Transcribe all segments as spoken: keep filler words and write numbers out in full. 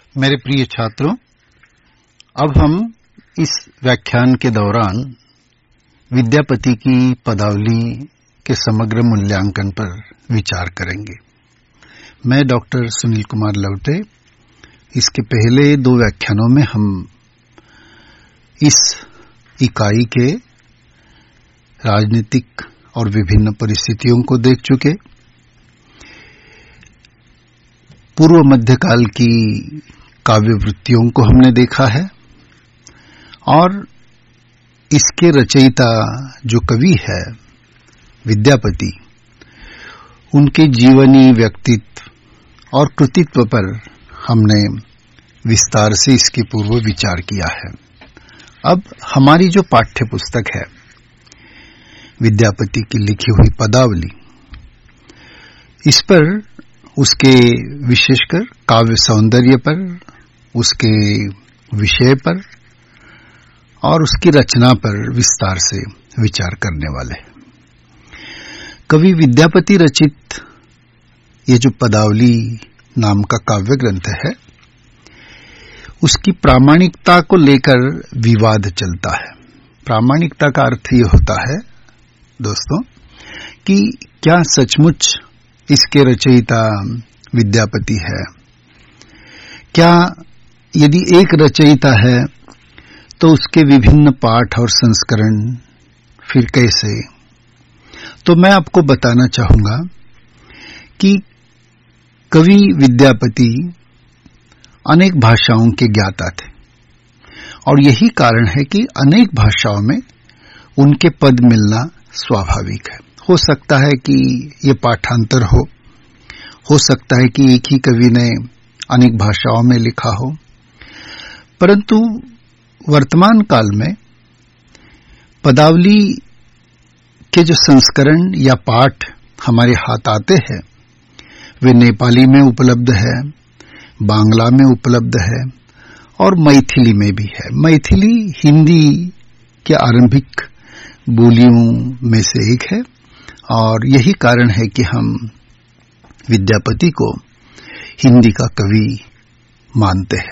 मेरे प्रिय छात्रों, अब हम इस व्याख्यान के दौरान विद्यापति की पदावली के समग्र मूल्यांकन पर विचार करेंगे। मैं डॉक्टर सुनील कुमार लवटे। इसके पहले दो व्याख्यानों में हम इस इकाई के राजनीतिक और विभिन्न परिस्थितियों को देख चुके। पूर्व मध्यकाल की काव्य वृत्तियों को हमने देखा है और इसके रचयिता जो कवि है विद्यापति, उनके जीवनी, व्यक्तित्व और कृतित्व पर हमने विस्तार से इसके पूर्व विचार किया है। अब हमारी जो पाठ्य पुस्तक है विद्यापति की लिखी हुई पदावली, इस पर उसके विशेषकर काव्य सौंदर्य पर, उसके विषय पर और उसकी रचना पर विस्तार से विचार करने वाले। कवि विद्यापति रचित ये जो पदावली नाम का काव्य ग्रंथ है, उसकी प्रामाणिकता को लेकर विवाद चलता है। प्रामाणिकता का अर्थ ये होता है दोस्तों कि क्या सचमुच इसके रचयिता विद्यापति है? क्या यदि एक रचयिता है तो उसके विभिन्न पाठ और संस्करण फिर कैसे? तो मैं आपको बताना चाहूंगा कि कवि विद्यापति अनेक भाषाओं के ज्ञाता थे और यही कारण है कि अनेक भाषाओं में उनके पद मिलना स्वाभाविक है। हो सकता है कि ये पाठांतर हो हो सकता है कि एक ही कवि ने अनेक भाषाओं में लिखा हो, परंतु वर्तमान काल में पदावली के जो संस्करण या पाठ हमारे हाथ आते हैं वे नेपाली में उपलब्ध है, बांग्ला में उपलब्ध है और मैथिली में भी है। मैथिली हिंदी के आरंभिक बोलियों में से एक है और यही कारण है कि हम विद्यापति को हिंदी का कवि मानते हैं।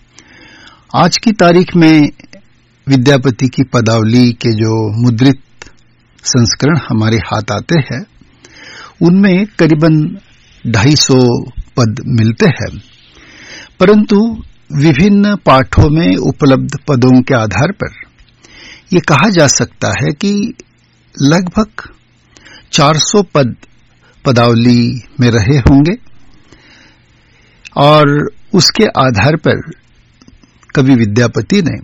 आज की तारीख में विद्यापति की पदावली के जो मुद्रित संस्करण हमारे हाथ आते हैं, उनमें करीबन ढाई सौ पद मिलते हैं, परंतु विभिन्न पाठों में उपलब्ध पदों के आधार पर ये कहा जा सकता है कि लगभग चार सौ पद पदावली में रहे होंगे और उसके आधार पर कवि विद्यापति ने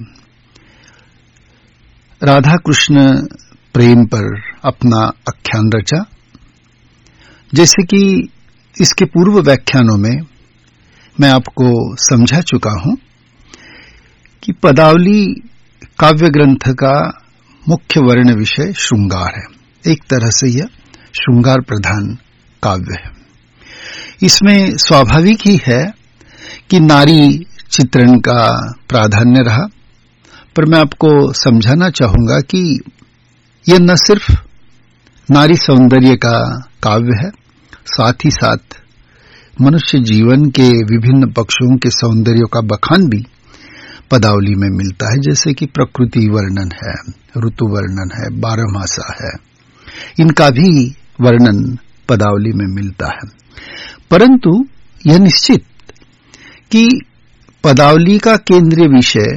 राधा कृष्ण प्रेम पर अपना आख्यान रचा। जैसे कि इसके पूर्व व्याख्यानों में मैं आपको समझा चुका हूं कि पदावली काव्य ग्रंथ का मुख्य वर्ण विषय श्रृंगार है। एक तरह से यह श्रृंगार प्रधान काव्य है। इसमें स्वाभाविक ही है कि नारी चित्रण का प्राधान्य रहा, पर मैं आपको समझाना चाहूंगा कि यह न सिर्फ नारी सौंदर्य का काव्य है, साथ ही साथ मनुष्य जीवन के विभिन्न पक्षों के सौंदर्यों का बखान भी पदावली में मिलता है। जैसे कि प्रकृति वर्णन है, ऋतु वर्णन है, बारहमासा है, इनका भी वर्णन पदावली में मिलता है। परंतु यह निश्चित कि पदावली का केंद्रीय विषय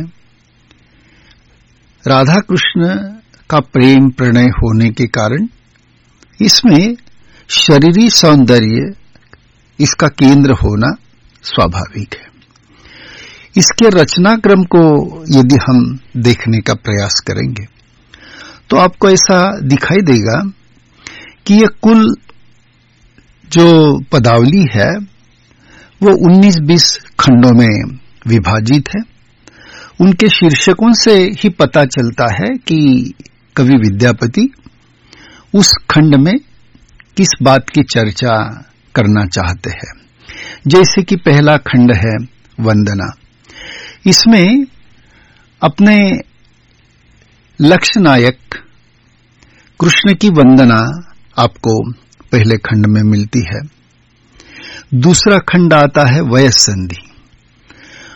राधा कृष्ण का प्रेम प्रणय होने के कारण इसमें शरीरी सौंदर्य इसका केंद्र होना स्वाभाविक है। इसके रचना क्रम को यदि हम देखने का प्रयास करेंगे तो आपको ऐसा दिखाई देगा कि यह कुल जो पदावली है वो उन्नीस बीस खंडों में विभाजित है। उनके शीर्षकों से ही पता चलता है कि कवि विद्यापति उस खंड में किस बात की चर्चा करना चाहते हैं। जैसे कि पहला खंड है वंदना। इसमें अपने लक्ष्य नायक कृष्ण की वंदना आपको पहले खंड में मिलती है। दूसरा खंड आता है वयस संधि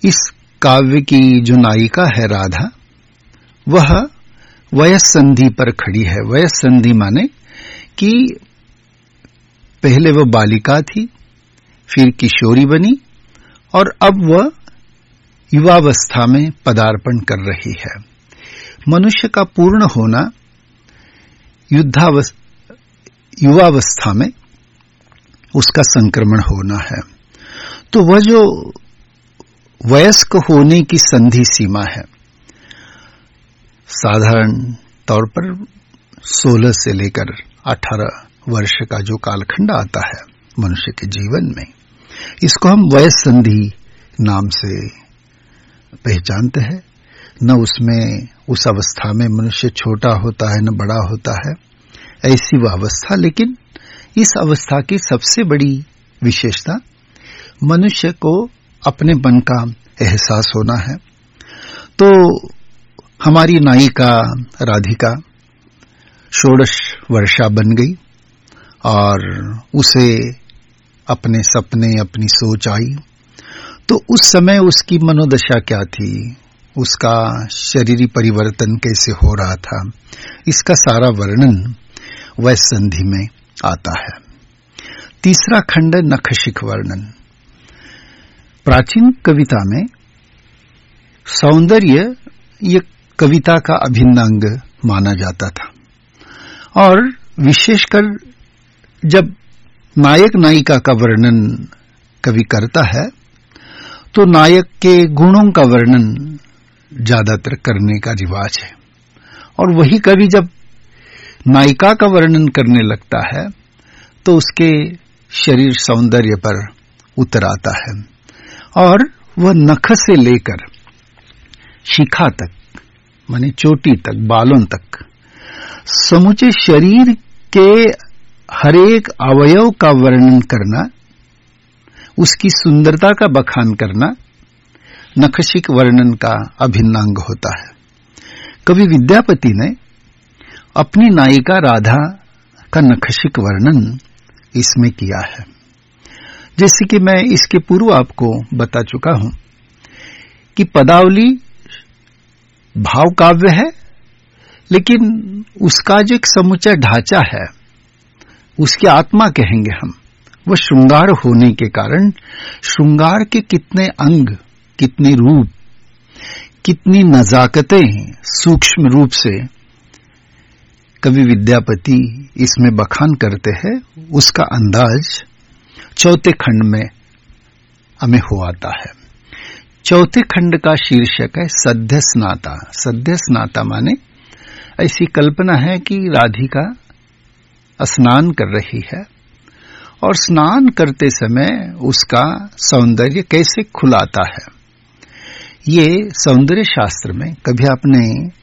इस काव्य की जो नायिका है राधा, वह वयस संधि पर खड़ी है। वयस संधि माने कि पहले वह बालिका थी, फिर किशोरी बनी और अब वह युवावस्था में पदार्पण कर रही है। मनुष्य का पूर्ण होना युद्धावस्था युवावस्था में उसका संक्रमण होना है। तो वह जो वयस्क होने की संधि सीमा है, साधारण तौर पर सोलह से लेकर अठारह वर्ष का जो कालखंड आता है मनुष्य के जीवन में, इसको हम वयस संधि नाम से पहचानते हैं। न उसमें उस अवस्था में मनुष्य छोटा होता है न बड़ा होता है, ऐसी वह अवस्था। लेकिन इस अवस्था की सबसे बड़ी विशेषता मनुष्य को अपने मन का एहसास होना है। तो हमारी नायिका राधिका षोडश वर्षा बन गई और उसे अपने सपने, अपनी सोच आई। तो उस समय उसकी मनोदशा क्या थी, उसका शरीरी परिवर्तन कैसे हो रहा था, इसका सारा वर्णन वयस संधि में आता है। तीसरा खंड नखशिख वर्णन। प्राचीन कविता में सौंदर्य ये कविता का अभिन्न अंग माना जाता था और विशेषकर जब नायक नायिका का वर्णन कवि करता है तो नायक के गुणों का वर्णन ज्यादातर करने का रिवाज है, और वही कवि जब नायिका का वर्णन करने लगता है तो उसके शरीर सौंदर्य पर उतर आता है और वह नख से लेकर शिखा तक, माने चोटी तक, बालों तक, समूचे शरीर के हरेक अवयव का वर्णन करना, उसकी सुंदरता का बखान करना नखशिख वर्णन का अभिन्न अंग होता है। कवि विद्यापति ने अपनी नायिका राधा का नखशिख वर्णन इसमें किया है। जैसे कि मैं इसके पूर्व आपको बता चुका हूं कि पदावली भाव काव्य है, लेकिन उसका जो एक समूचा ढांचा है, उसकी आत्मा कहेंगे हम, वह श्रृंगार होने के कारण श्रृंगार के कितने अंग, कितने रूप, कितनी नजाकतें सूक्ष्म रूप से कवि विद्यापति इसमें बखान करते हैं, उसका अंदाज चौथे खंड में हमें हो आता है। चौथे खंड का शीर्षक है सद्य स्नाता। सद्य स्नाता माने ऐसी कल्पना है कि राधिका स्नान कर रही है और स्नान करते समय उसका सौंदर्य कैसे खुलाता है। ये सौंदर्य शास्त्र में कभी आपने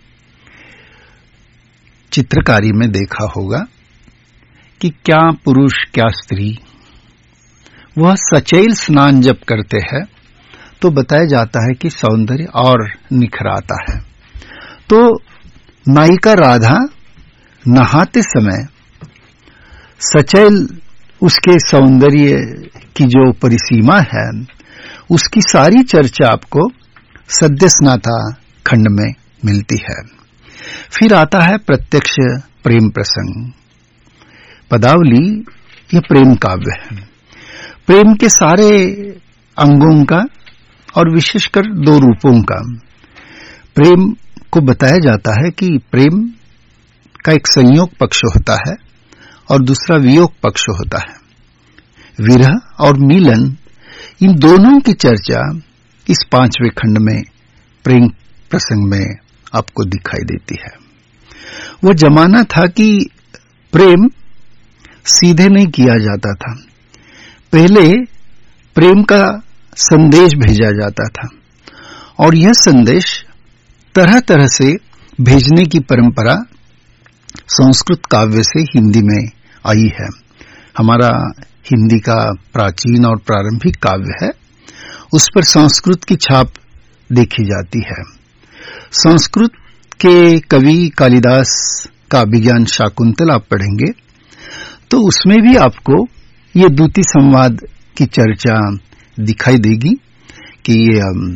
चित्रकारी में देखा होगा कि क्या पुरुष क्या स्त्री वह सचैल स्नान जब करते हैं तो बताया जाता है कि सौंदर्य और निखर आता है। तो नायिका राधा नहाते समय सचैल उसके सौंदर्य की जो परिसीमा है, उसकी सारी चर्चा आपको सद्य स्नाता खंड में मिलती है। फिर आता है प्रत्यक्ष प्रेम प्रसंग। पदावली यह प्रेम काव्य है। प्रेम के सारे अंगों का और विशेषकर दो रूपों का प्रेम को बताया जाता है कि प्रेम का एक संयोग पक्ष होता है और दूसरा वियोग पक्ष होता है। विरह और मिलन, इन दोनों की चर्चा इस पांचवें खंड में प्रेम प्रसंग में आपको दिखाई देती है। वो जमाना था कि प्रेम सीधे नहीं किया जाता था। पहले प्रेम का संदेश भेजा जाता था और यह संदेश तरह तरह से भेजने की परंपरा संस्कृत काव्य से हिंदी में आई है। हमारा हिंदी का प्राचीन और प्रारंभिक काव्य है, उस पर संस्कृत की छाप देखी जाती है। संस्कृत के कवि कालिदास का अभिज्ञान शाकुंतल आप पढ़ेंगे तो उसमें भी आपको ये द्युति संवाद की चर्चा दिखाई देगी कि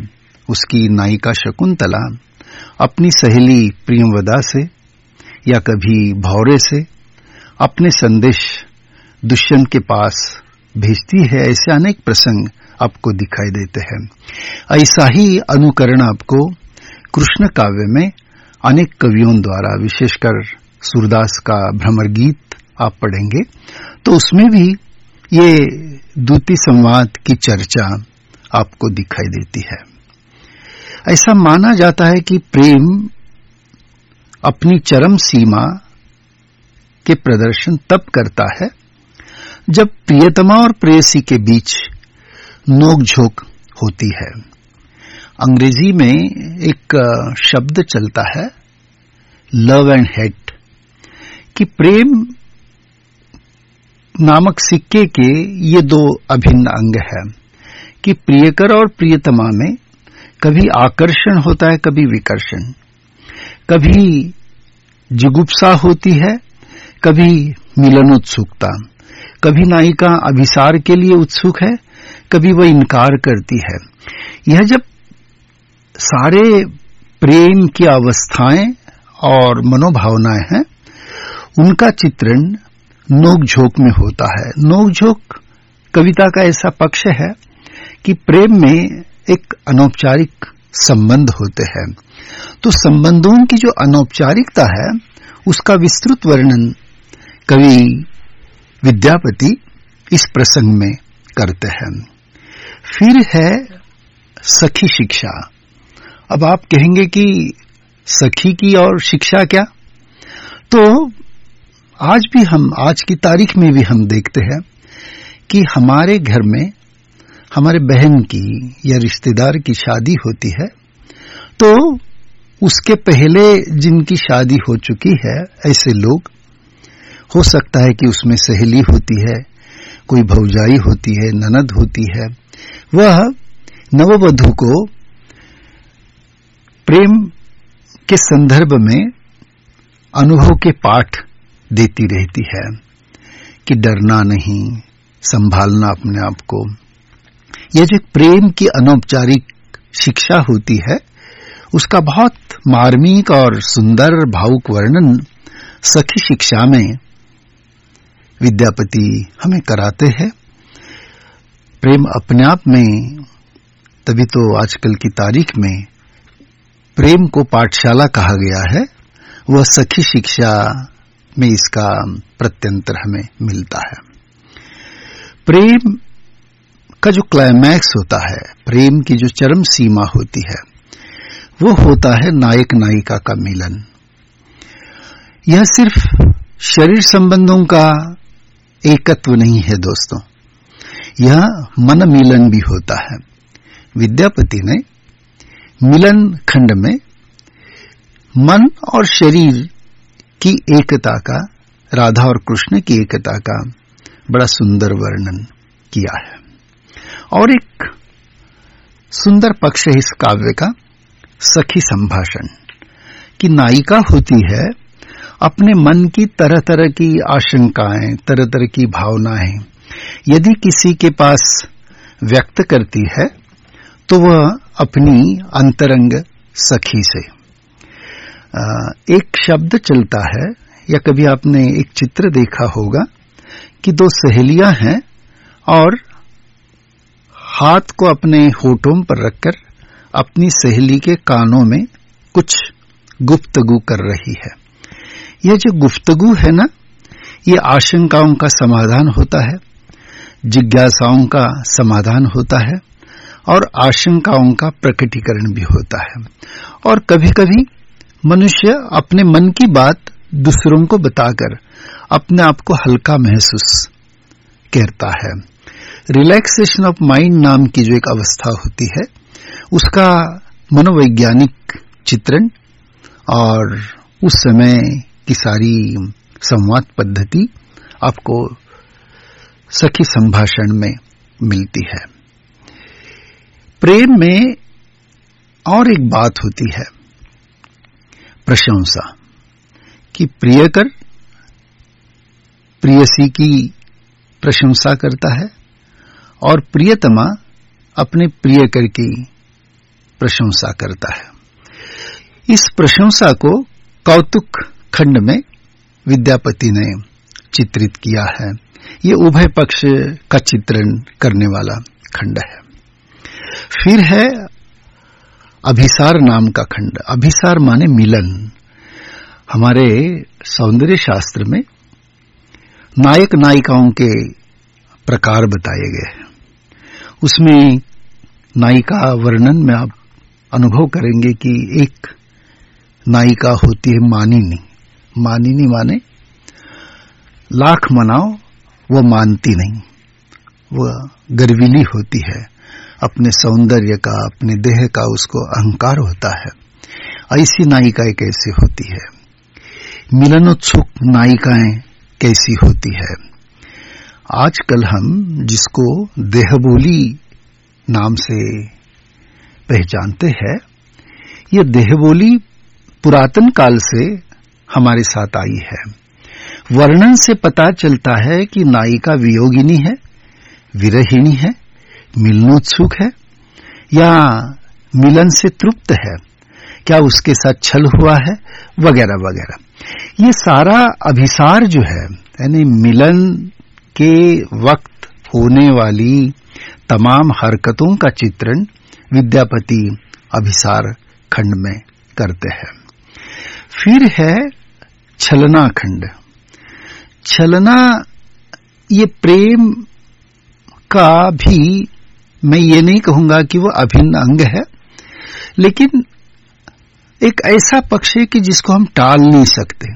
उसकी नायिका शकुंतला अपनी सहेली प्रियंवदा से या कभी भौरे से अपने संदेश दुष्यंत के पास भेजती है। ऐसे अनेक प्रसंग आपको दिखाई देते हैं। ऐसा ही अनुकरण आपको कृष्ण काव्य में अनेक कवियों द्वारा, विशेषकर सूरदास का भ्रमर गीत आप पढ़ेंगे तो उसमें भी ये द्वितीय संवाद की चर्चा आपको दिखाई देती है। ऐसा माना जाता है कि प्रेम अपनी चरम सीमा के प्रदर्शन तब करता है जब प्रियतमा और प्रेयसी के बीच नोकझोंक होती है। अंग्रेजी में एक शब्द चलता है लव एंड हेट, कि प्रेम नामक सिक्के के ये दो अभिन्न अंग है कि प्रियकर और प्रियतमा में कभी आकर्षण होता है, कभी विकर्षण, कभी जिगुप्सा होती है, कभी मिलनोत्सुकता, कभी नायिका अभिसार के लिए उत्सुक है, कभी वह इनकार करती है। यह जब सारे प्रेम की अवस्थाएं और मनोभावनाएं हैं, उनका चित्रण नोक-झोंक में होता है। नोक-झोंक कविता का ऐसा पक्ष है कि प्रेम में एक अनौपचारिक संबंध होते हैं, तो संबंधों की जो अनौपचारिकता है उसका विस्तृत वर्णन कवि विद्यापति इस प्रसंग में करते हैं। फिर है सखी शिक्षा। अब आप कहेंगे कि सखी की और शिक्षा क्या? तो आज भी हम, आज की तारीख में भी हम देखते हैं कि हमारे घर में हमारे बहन की या रिश्तेदार की शादी होती है तो उसके पहले जिनकी शादी हो चुकी है, ऐसे लोग, हो सकता है कि उसमें सहेली होती है, कोई भौजाई होती है, ननद होती है, वह नववधू को प्रेम के संदर्भ में अनुभव के पाठ देती रहती है कि डरना नहीं, संभालना अपने आप को। यह जो प्रेम की अनौपचारिक शिक्षा होती है उसका बहुत मार्मिक और सुंदर भावुक वर्णन सखी शिक्षा में विद्यापति हमें कराते हैं। प्रेम अपने आप में, तभी तो आजकल की तारीख में प्रेम को पाठशाला कहा गया है, वह सखी शिक्षा में इसका प्रत्यंतर हमें मिलता है। प्रेम का जो क्लाइमैक्स होता है, प्रेम की जो चरम सीमा होती है, वो होता है नायक नायिका का मिलन। यह सिर्फ शरीर संबंधों का एकत्व नहीं है दोस्तों, यह मन मिलन भी होता है। विद्यापति ने मिलन खंड में मन और शरीर की एकता का, राधा और कृष्ण की एकता का बड़ा सुंदर वर्णन किया है। और एक सुंदर पक्ष है इस काव्य का सखी संभाषण, कि नायिका होती है अपने मन की तरह तरह की आशंकाएं, तरह तरह की भावनाएं यदि किसी के पास व्यक्त करती है तो वह अपनी अंतरंग सखी से। एक शब्द चलता है, या कभी आपने एक चित्र देखा होगा कि दो सहेलियां हैं और हाथ को अपने होठों पर रखकर अपनी सहेली के कानों में कुछ गुफ्तगू कर रही है। यह जो गुफ्तगू है ना, ये आशंकाओं का समाधान होता है, जिज्ञासाओं का समाधान होता है और आशंकाओं का प्रकटीकरण भी होता है। और कभी कभी मनुष्य अपने मन की बात दूसरों को बताकर अपने आप को हल्का महसूस करता है। रिलैक्सेशन ऑफ माइंड नाम की जो एक अवस्था होती है, उसका मनोवैज्ञानिक चित्रण और उस समय की सारी संवाद पद्धति आपको सखी संभाषण में मिलती है। प्रेम में और एक बात होती है प्रशंसा, कि प्रियकर प्रियसी की प्रशंसा करता है और प्रियतमा अपने प्रियकर की प्रशंसा करता है। इस प्रशंसा को कौतुक खंड में विद्यापति ने चित्रित किया है। ये उभय पक्ष का चित्रण करने वाला खंड है। फिर है अभिसार नाम का खंड। अभिसार माने मिलन। हमारे सौंदर्य शास्त्र में नायक नायिकाओं के प्रकार बताए गए हैं। उसमें नायिका वर्णन में आप अनुभव करेंगे कि एक नायिका होती है मानिनी। मानिनी माने लाख मनाओ वो मानती नहीं, वो गर्वीली होती है, अपने सौंदर्य का, अपने देह का उसको अहंकार होता है। ऐसी नायिकाएं कैसे होती है? मिलनोत्सुक नायिकाएं कैसी होती है? आजकल हम जिसको देहबोली नाम से पहचानते हैं, ये देहबोली पुरातन काल से हमारे साथ आई है। वर्णन से पता चलता है कि नायिका वियोगिनी है, विरहिणी है, मिलनोत्सुक है या मिलन से तृप्त है, क्या उसके साथ छल हुआ है, वगैरह वगैरह। ये सारा अभिसार जो है, यानी मिलन के वक्त होने वाली तमाम हरकतों का चित्रण विद्यापति अभिसार खंड में करते हैं। फिर है छलना खंड। छलना ये प्रेम का भी मैं ये नहीं कहूंगा कि वो अभिन्न अंग है, लेकिन एक ऐसा पक्ष है कि जिसको हम टाल नहीं सकते।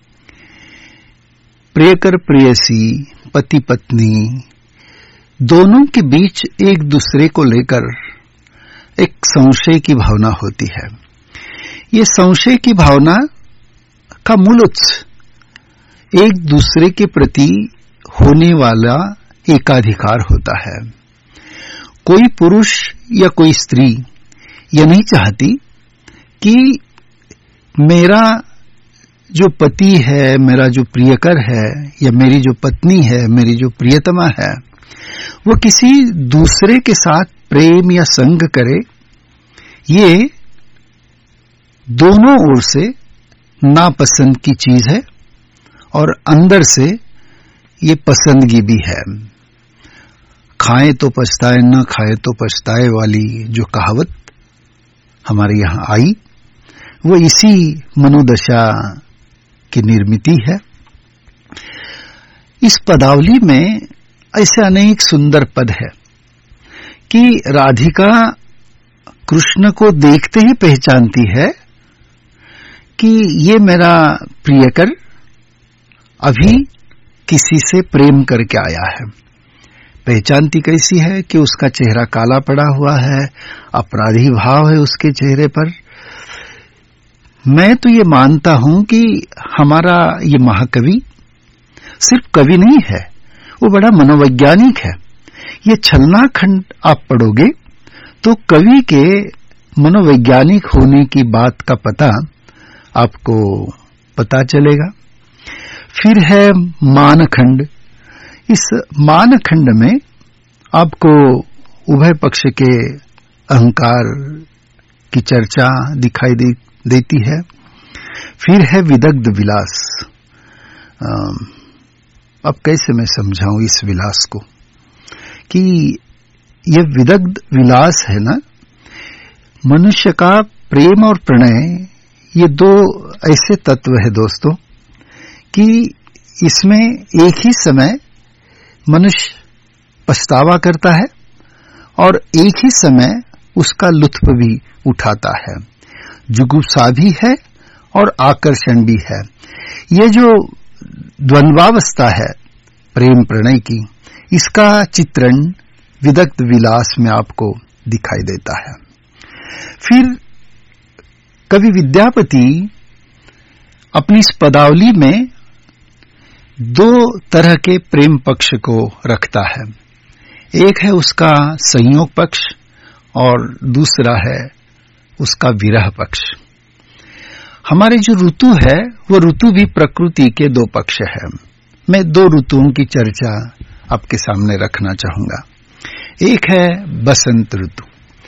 प्रियकर प्रेयसी, पति पत्नी दोनों के बीच एक दूसरे को लेकर एक संशय की भावना होती है। ये संशय की भावना का मूल उत्स एक दूसरे के प्रति होने वाला एकाधिकार होता है। कोई पुरुष या कोई स्त्री यह नहीं चाहती कि मेरा जो पति है, मेरा जो प्रियकर है या मेरी जो पत्नी है, मेरी जो प्रियतमा है, वो किसी दूसरे के साथ प्रेम या संग करे। ये दोनों ओर से नापसंद की चीज है और अंदर से ये पसंदगी भी है। खाए तो पछताए, न खाए तो पछताए वाली जो कहावत हमारे यहाँ आई, वो इसी मनोदशा की निर्मिति है। इस पदावली में ऐसे अनेक सुंदर पद है कि राधिका कृष्ण को देखते ही पहचानती है कि ये मेरा प्रियकर अभी किसी से प्रेम करके आया है। पहचानती कैसी है कि उसका चेहरा काला पड़ा हुआ है, अपराधी भाव है उसके चेहरे पर। मैं तो ये मानता हूं कि हमारा ये महाकवि सिर्फ कवि नहीं है, वो बड़ा मनोवैज्ञानिक है। ये छलना खंड आप पढ़ोगे तो कवि के मनोवैज्ञानिक होने की बात का पता आपको पता चलेगा। फिर है मानखंड। इस मानखंड में आपको उभय पक्ष के अहंकार की चर्चा दिखाई दे, देती है। फिर है विदग्ध विलास। अब कैसे मैं समझाऊं इस विलास को कि यह विदग्ध विलास है ना, मनुष्य का प्रेम और प्रणय ये दो ऐसे तत्व है दोस्तों कि इसमें एक ही समय मनुष्य पछतावा करता है और एक ही समय उसका लुत्फ भी उठाता है। जुगुप्सा भी है और आकर्षण भी है। ये जो द्वंद्वावस्था है प्रेम प्रणय की, इसका चित्रण विदग्ध विलास में आपको दिखाई देता है। फिर कवि विद्यापति अपनी इस पदावली में दो तरह के प्रेम पक्ष को रखता है। एक है उसका संयोग पक्ष और दूसरा है उसका विरह पक्ष। हमारे जो ऋतु है वो ऋतु भी प्रकृति के दो पक्ष है। मैं दो ऋतुओं की चर्चा आपके सामने रखना चाहूंगा। एक है बसंत ऋतु।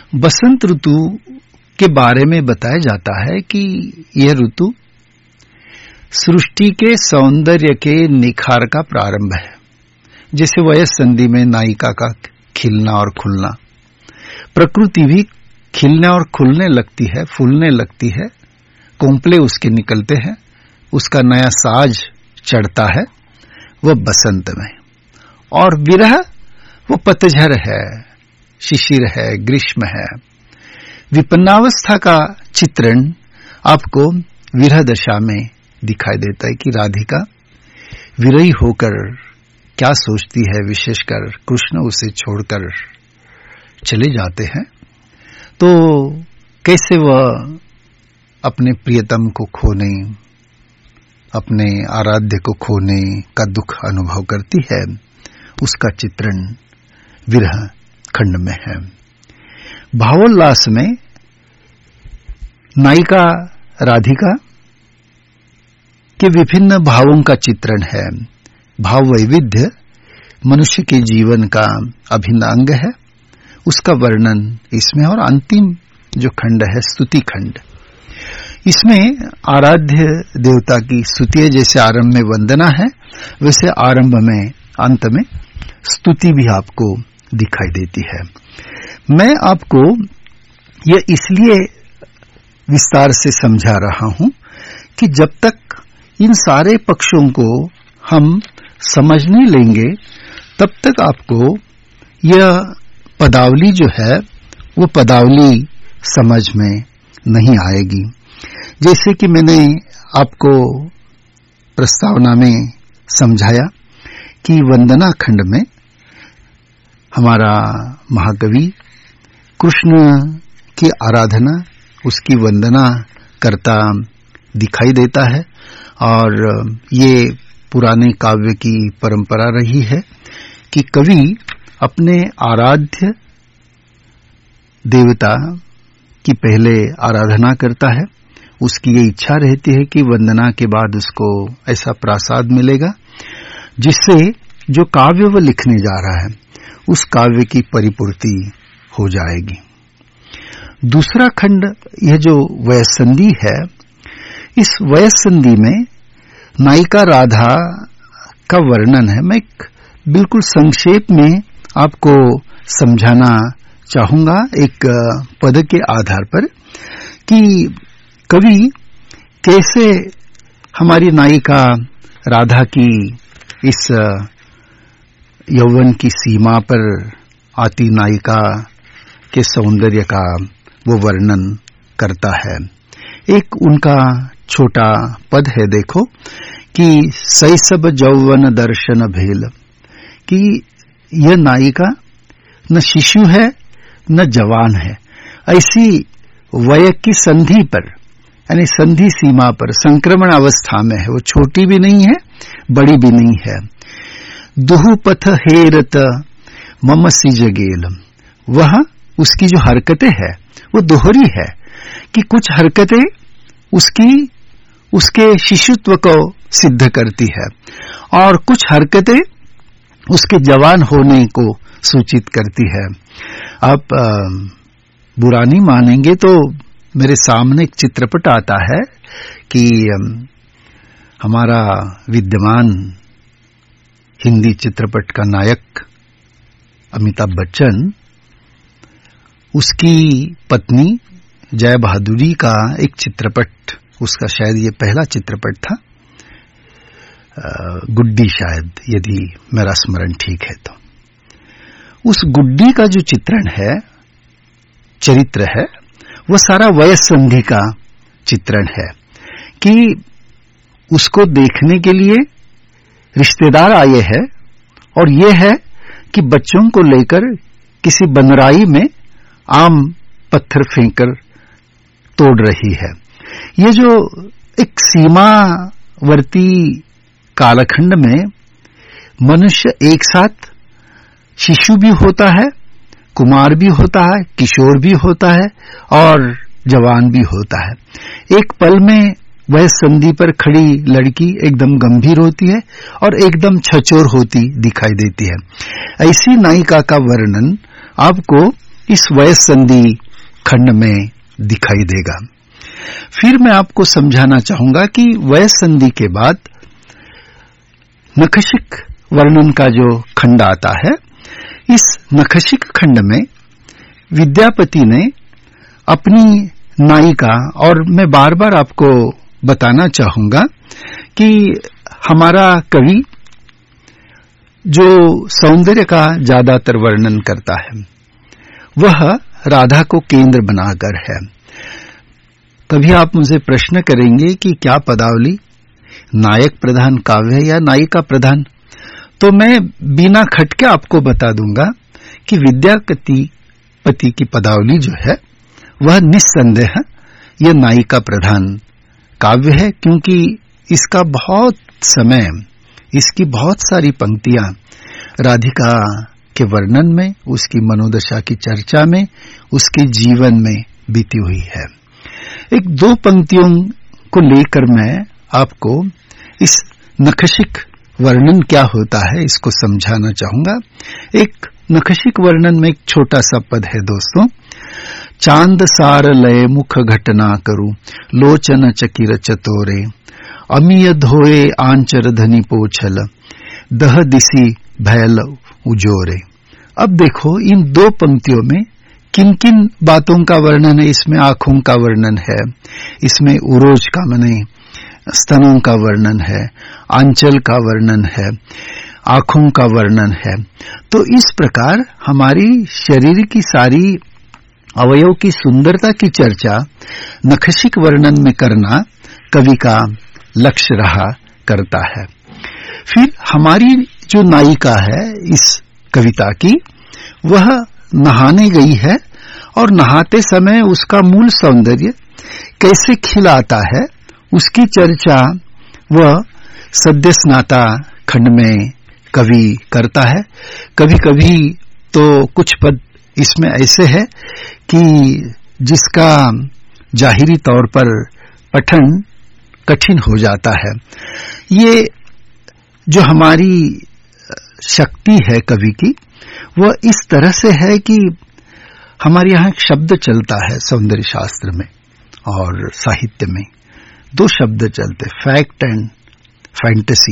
बसंत ऋतु के बारे में बताया जाता है कि यह ऋतु सृष्टि के सौंदर्य के निखार का प्रारंभ है। जैसे वयस संधि में नायिका का खिलना और खुलना, प्रकृति भी खिलने और खुलने लगती है, फूलने लगती है, कोंपले उसके निकलते हैं, उसका नया साज चढ़ता है, वह बसंत में। और विरह वो पतझड़ है, शिशिर है, ग्रीष्म है। विपन्नावस्था का चित्रण आपको विरह दशा में दिखाई देता है कि राधिका विरही होकर क्या सोचती है, विशेषकर कृष्ण उसे छोड़कर चले जाते हैं तो कैसे वह अपने प्रियतम को खोने, अपने आराध्य को खोने का दुख अनुभव करती है। उसका चित्रण विरह खंड में है। भावोल्लास में नायिका राधिका के विभिन्न भावों का चित्रण है। भाव वैविध्य मनुष्य के जीवन का अभिन्न अंग है, उसका वर्णन इसमें। और अंतिम जो खंड है स्तुति खंड, इसमें आराध्य देवता की स्तुति है। जैसे आरंभ में वंदना है वैसे आरंभ में अंत में स्तुति भी आपको दिखाई देती है। मैं आपको यह इसलिए विस्तार से समझा रहा हूं कि जब तक इन सारे पक्षों को हम समझ नहीं लेंगे तब तक आपको यह पदावली जो है वो पदावली समझ में नहीं आएगी। जैसे कि मैंने आपको प्रस्तावना में समझाया कि वंदना खंड में हमारा महाकवि कृष्ण की आराधना, उसकी वंदना करता दिखाई देता है। और ये पुराने काव्य की परंपरा रही है कि कवि अपने आराध्य देवता की पहले आराधना करता है। उसकी ये इच्छा रहती है कि वंदना के बाद उसको ऐसा प्रसाद मिलेगा जिससे जो काव्य वह लिखने जा रहा है उस काव्य की परिपूर्ति हो जाएगी। दूसरा खंड यह जो वयस्संधि है, इस वयस्संधि में नायिका राधा का वर्णन है। मैं बिल्कुल संक्षेप में आपको समझाना चाहूंगा एक पद के आधार पर कि कवि कैसे हमारी नायिका राधा की इस यौवन की सीमा पर आती नायिका के सौंदर्य का वो वर्णन करता है। एक उनका छोटा पद है, देखो कि शैशव यौवन दर्शन भेल, कि यह नायिका न शिशु है न जवान है, ऐसी वय की संधि पर यानी संधि सीमा पर संक्रमण अवस्था में है। वो छोटी भी नहीं है बड़ी भी नहीं है। दुहुपथ हेरत मम सिजगेल, वह उसकी जो हरकतें है वो दोहरी है कि कुछ हरकतें उसकी उसके शिशुत्व को सिद्ध करती है और कुछ हरकतें उसके जवान होने को सूचित करती है। आप बुरा नहीं मानेंगे तो मेरे सामने एक चित्रपट आता है कि हमारा विद्यमान हिंदी चित्रपट का नायक अमिताभ बच्चन, उसकी पत्नी जया बहादुरी का एक चित्रपट, उसका शायद ये पहला चित्रपट था, गुड्डी शायद, यदि मेरा स्मरण ठीक है तो। उस गुड्डी का जो चित्रण है, चरित्र है, वो सारा वयस्संधि का चित्रण है कि उसको देखने के लिए रिश्तेदार आए हैं और ये है कि बच्चों को लेकर किसी बनराई में आम पत्थर फेंककर तोड़ रही है। ये जो एक सीमावर्ती कालखंड में मनुष्य एक साथ शिशु भी होता है, कुमार भी होता है, किशोर भी होता है और जवान भी होता है। एक पल में वह संधि पर खड़ी लड़की एकदम गंभीर होती है और एकदम छचोर होती दिखाई देती है। ऐसी नायिका का वर्णन आपको इस वयस संधि खंड में दिखाई देगा। फिर मैं आपको समझाना चाहूंगा कि वयस संधि के बाद नखशिक वर्णन का जो खंड आता है, इस नखशिक खंड में विद्यापति ने अपनी नायिका, और मैं बार बार आपको बताना चाहूंगा कि हमारा कवि जो सौंदर्य का ज्यादातर वर्णन करता है वह राधा को केंद्र बनाकर है। कभी आप मुझे प्रश्न करेंगे कि क्या पदावली नायक प्रधान काव्य है या नायिका प्रधान, तो मैं बिना खटके आपको बता दूंगा कि विद्यापति पति की पदावली जो है वह निस्संदेह यह नायिका प्रधान काव्य है, क्योंकि इसका बहुत समय, इसकी बहुत सारी पंक्तियां राधिका के वर्णन में, उसकी मनोदशा की चर्चा में, उसके जीवन में बीती हुई है। एक दो पंक्तियों को लेकर मैं आपको इस नखशिक वर्णन क्या होता है इसको समझाना चाहूंगा। एक नखशिक वर्णन में एक छोटा सा पद है दोस्तों। चांद सार लय मुख घटना करू, लोचन चकिर चतोरे, अमीय धोए आंचर धनी पोछल, दह दिसी भैल उजोरे। अब देखो इन दो पंक्तियों में किन किन बातों का वर्णन है। इसमें आंखों का वर्णन है, इसमें उरोज का माने स्तनों का वर्णन है, आंचल का वर्णन है, आंखों का वर्णन है। तो इस प्रकार हमारी शरीर की सारी अवयव की सुंदरता की चर्चा नखशिक वर्णन में करना कवि का लक्ष्य रहा करता है। फिर हमारी जो नायिका है इस कविता की, वह नहाने गई है और नहाते समय उसका मूल सौंदर्य कैसे खिलाता है उसकी चर्चा वह सद्य स्नाता खंड में कवि करता है। कभी कभी तो कुछ पद इसमें ऐसे है कि जिसका जाहिरी तौर पर पठन कठिन हो जाता है। ये जो हमारी शक्ति है कवि की, वह इस तरह से है कि हमारे यहाँ एक शब्द चलता है सौंदर्य शास्त्र में और साहित्य में, दो शब्द चलते, फैक्ट एंड फैंटेसी।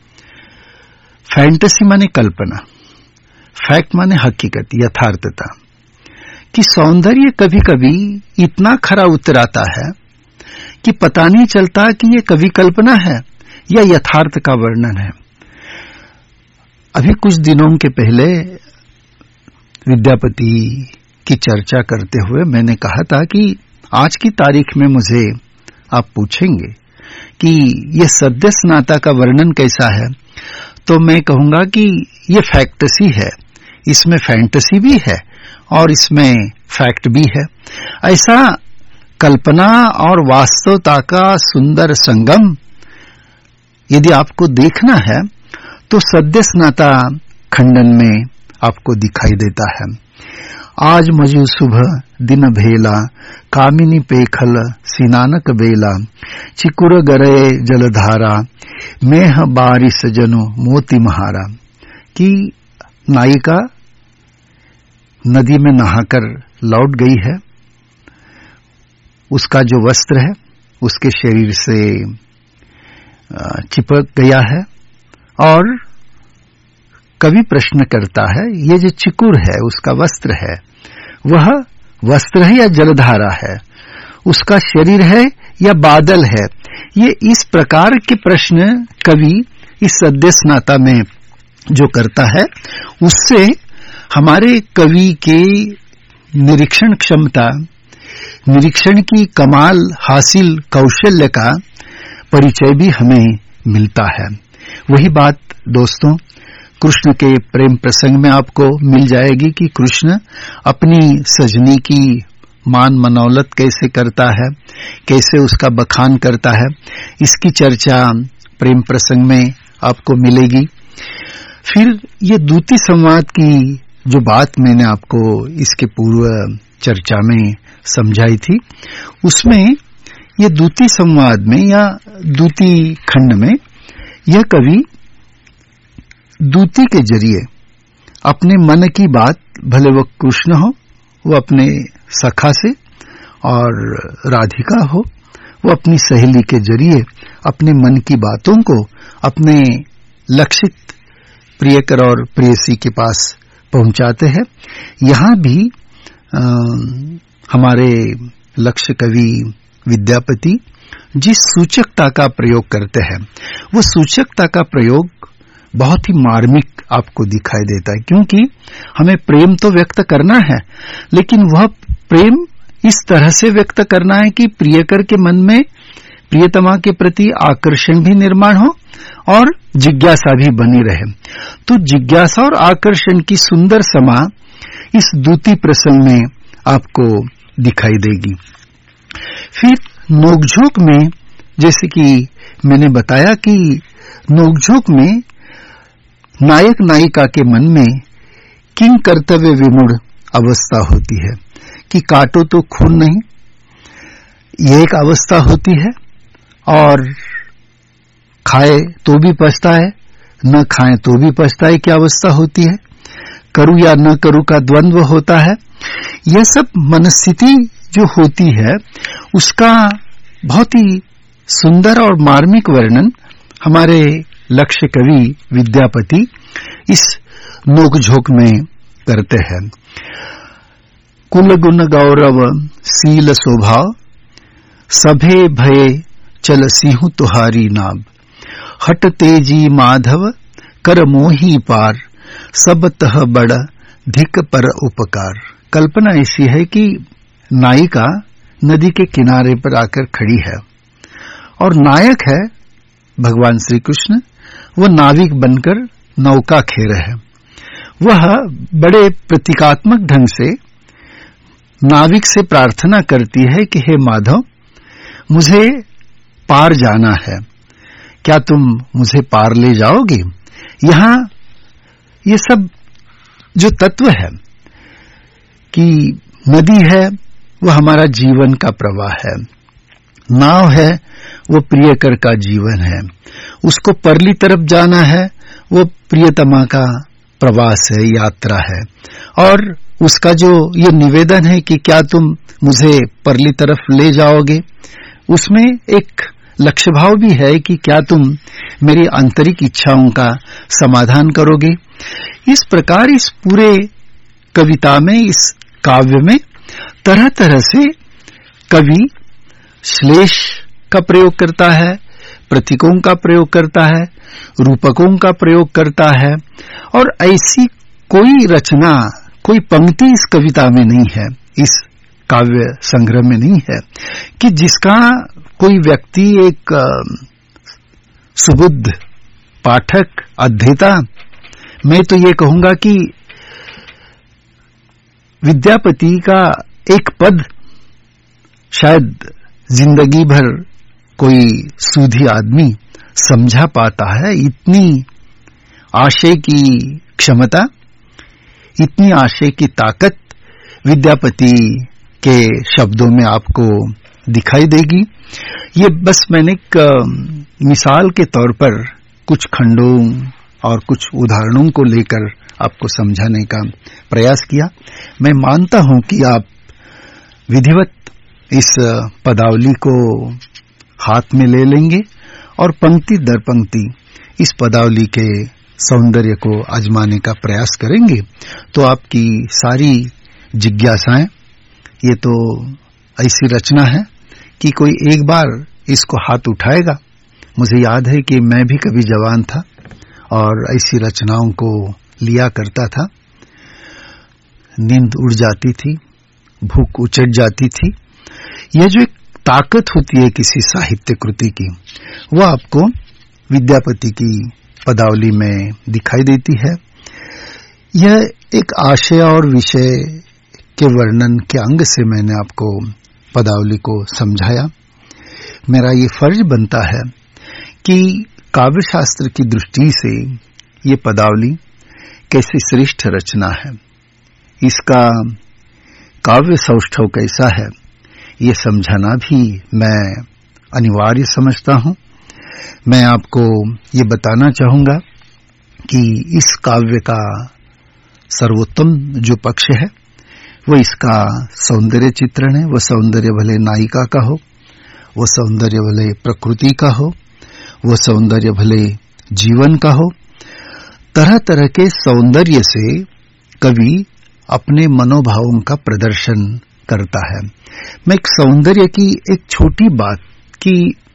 फैंटेसी माने कल्पना, फैक्ट माने हकीकत, यथार्थता। कि सौंदर्य कभी कभी इतना खरा उतराता है कि पता नहीं चलता कि ये कवि कल्पना है या यथार्थ का वर्णन है। अभी कुछ दिनों के पहले विद्यापति की चर्चा करते हुए मैंने कहा था कि आज की तारीख में मुझे आप पूछेंगे कि ये सद्य स्नाता का वर्णन कैसा है, तो मैं कहूंगा कि ये फैक्टेसी है, इसमें फैंटेसी भी है और इसमें फैक्ट भी है। ऐसा कल्पना और वास्तवता का सुंदर संगम यदि आपको देखना है तो सद्य स्नाता खंडन में आपको दिखाई देता है। आज मजु सुबह दिन भेला, कामिनी पेखल सिनानक बेला, चिकुर गरे जलधारा, मेह बारिश जनो मोती महारा। कि नायिका नदी में नहाकर लौट गई है, उसका जो वस्त्र है उसके शरीर से चिपक गया है और कवि प्रश्न करता है ये जो चिकुर है उसका वस्त्र है, वह वस्त्र है या जलधारा है, उसका शरीर है या बादल है। ये इस प्रकार के प्रश्न कवि इस सद्य स्नाता में जो करता है उससे हमारे कवि के निरीक्षण क्षमता, निरीक्षण की कमाल हासिल कौशल्य का परिचय भी हमें मिलता है। वही बात दोस्तों कृष्ण के प्रेम प्रसंग में आपको मिल जाएगी कि कृष्ण अपनी सजनी की मान मनौलत कैसे करता है, कैसे उसका बखान करता है, इसकी चर्चा प्रेम प्रसंग में आपको मिलेगी। फिर ये दूती संवाद की जो बात मैंने आपको इसके पूर्व चर्चा में समझाई थी, उसमें ये दूती संवाद में या दूती खंड में यह कवि दूती के जरिए अपने मन की बात, भले वह कृष्ण हो वो अपने सखा से, और राधिका हो वो अपनी सहेली के जरिए अपने मन की बातों को अपने लक्षित प्रियकर और प्रेयसी के पास पहुंचाते हैं। यहाँ भी आ, हमारे लक्ष्य कवि विद्यापति जिस सूचकता का प्रयोग करते हैं, वो सूचकता का प्रयोग बहुत ही मार्मिक आपको दिखाई देता है, क्योंकि हमें प्रेम तो व्यक्त करना है, लेकिन वह प्रेम इस तरह से व्यक्त करना है कि प्रियकर के मन में प्रियतमा के प्रति आकर्षण भी निर्माण हो और जिज्ञासा भी बनी रहे। तो जिज्ञासा और आकर्षण की सुंदर समा इस दूती प्रसंग में आपको दिखाई देगी। फिर नोकझोंक में, जैसे कि मैंने बताया कि नोकझोंक में नायक नायिका के मन में किंग कर्तव्य विमूढ़ अवस्था होती है कि काटो तो खून नहीं, ये एक अवस्था होती है, और खाए तो भी पछताए, न खाए तो भी पछताए की अवस्था होती है, करूं या न करूं का द्वंद्व होता है। यह सब मनस्थिति जो होती है उसका बहुत ही सुंदर और मार्मिक वर्णन हमारे लक्ष्य कवि विद्यापति इस नोकझोंक में करते हैं। कुल गुण गौरव सील स्वभाव, सभे भये चल सिंहु तुहारी नाब, हट तेजी माधव कर मोही पार, सब तह बड़ धिक पर उपकार। कल्पना ऐसी है कि नायिका नदी के किनारे पर आकर खड़ी है और नायक है भगवान श्री कृष्ण, वह नाविक बनकर नौका खेर है। वह बड़े प्रतीकात्मक ढंग से नाविक से प्रार्थना करती है कि हे माधव, मुझे पार जाना है, क्या तुम मुझे पार ले जाओगे? यहाँ ये सब जो तत्व है कि नदी है वो हमारा जीवन का प्रवाह है, नाव है वो प्रियकर का जीवन है, उसको परली तरफ जाना है वो प्रियतमा का प्रवास है, यात्रा है, और उसका जो ये निवेदन है कि क्या तुम मुझे परली तरफ ले जाओगे, उसमें एक लक्ष्य भाव भी है कि क्या तुम मेरी आंतरिक इच्छाओं का समाधान करोगे। इस प्रकार इस पूरे कविता में, इस काव्य में तरह तरह से कवि श्लेष का प्रयोग करता है, प्रतीकों का प्रयोग करता है, रूपकों का प्रयोग करता है, और ऐसी कोई रचना, कोई पंक्ति इस कविता में नहीं है, इस काव्य संग्रह में नहीं है कि जिसका कोई व्यक्ति, एक सुबुद्ध पाठक, अध्येता, मैं तो ये कहूंगा कि विद्यापति का एक पद शायद जिंदगी भर कोई सूधी आदमी समझा पाता है। इतनी आशय की क्षमता, इतनी आशय की ताकत विद्यापति के शब्दों में आपको दिखाई देगी। ये बस मैंने एक मिसाल के तौर पर कुछ खंडों और कुछ उदाहरणों को लेकर आपको समझाने का प्रयास किया। मैं मानता हूं कि आप विधिवत इस पदावली को हाथ में ले लेंगे और पंक्ति दर पंक्ति इस पदावली के सौंदर्य को आजमाने का प्रयास करेंगे, तो आपकी सारी जिज्ञासाएं, ये तो ऐसी रचना है कि कोई एक बार इसको हाथ उठाएगा। मुझे याद है कि मैं भी कभी जवान था और ऐसी रचनाओं को लिया करता था, नींद उड़ जाती थी, भूख उचट जाती थी। यह जो एक ताकत होती है किसी साहित्य कृति की, वह आपको विद्यापति की पदावली में दिखाई देती है। यह एक आशय और विषय के वर्णन के अंग से मैंने आपको पदावली को समझाया। मेरा ये फर्ज बनता है कि काव्य शास्त्र की दृष्टि से ये पदावली कैसी श्रेष्ठ रचना है, इसका काव्य सौष्ठव कैसा है, ये समझाना भी मैं अनिवार्य समझता हूं। मैं आपको ये बताना चाहूंगा कि इस काव्य का सर्वोत्तम जो पक्ष है वो इसका सौंदर्य चित्रण है। वो सौंदर्य भले नायिका का हो, वो सौंदर्य भले प्रकृति का हो, वो सौंदर्य भले जीवन का हो। तरह तरह के सौंदर्य से कवि अपने मनोभावों का प्रदर्शन करता है। मैं एक सौंदर्य की एक छोटी बात की,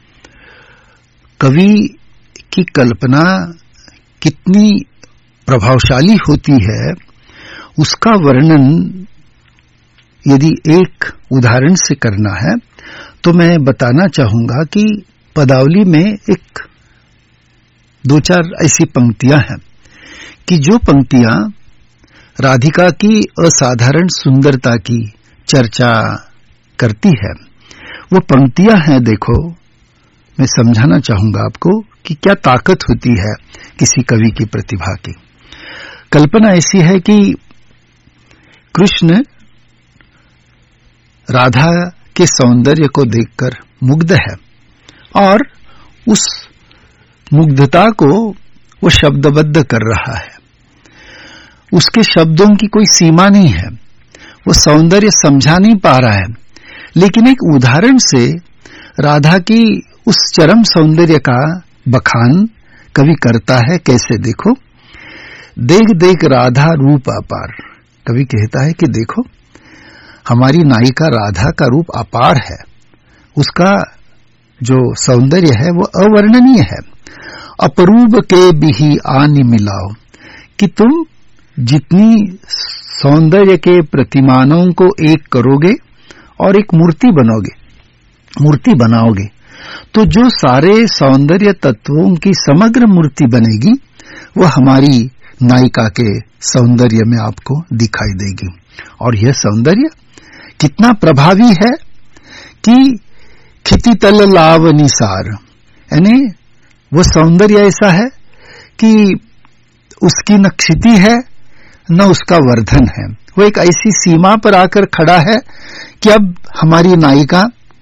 कवि की कल्पना कितनी प्रभावशाली होती है उसका वर्णन यदि एक उदाहरण से करना है तो मैं बताना चाहूंगा कि पदावली में एक दो चार ऐसी पंक्तियां हैं कि जो पंक्तियां राधिका की असाधारण सुंदरता की चर्चा करती है। वो पंक्तियां हैं, देखो मैं समझाना चाहूंगा आपको कि क्या ताकत होती है किसी कवि की प्रतिभा की। कल्पना ऐसी है कि कृष्ण राधा के सौंदर्य को देखकर मुग्ध है और उस मुग्धता को वो शब्दबद्ध कर रहा है। उसके शब्दों की कोई सीमा नहीं है, वो सौंदर्य समझा नहीं पा रहा है, लेकिन एक उदाहरण से राधा की उस चरम सौंदर्य का बखान कवि करता है। कैसे, देखो, देख देख राधा रूप अपार। कवि कहता है कि देखो हमारी नायिका राधा का रूप अपार है, उसका जो सौंदर्य है वो अवर्णनीय है। अपरूप के बिही आनि मिलाओ, कि तुम जितनी सौंदर्य के प्रतिमानों को एक करोगे और एक मूर्ति बनोगे, मूर्ति बनाओगे, तो जो सारे सौंदर्य तत्वों की समग्र मूर्ति बनेगी वो हमारी नायिका के सौंदर्य में आपको दिखाई देगी। और यह सौंदर्य कितना प्रभावी है कि खितितल लावनिसार, यानी वो सौंदर्य ऐसा है कि उसकी न क्षिति है न उसका वर्धन है। वो एक ऐसी सीमा पर आकर खड़ा है कि अब हमारी नायिका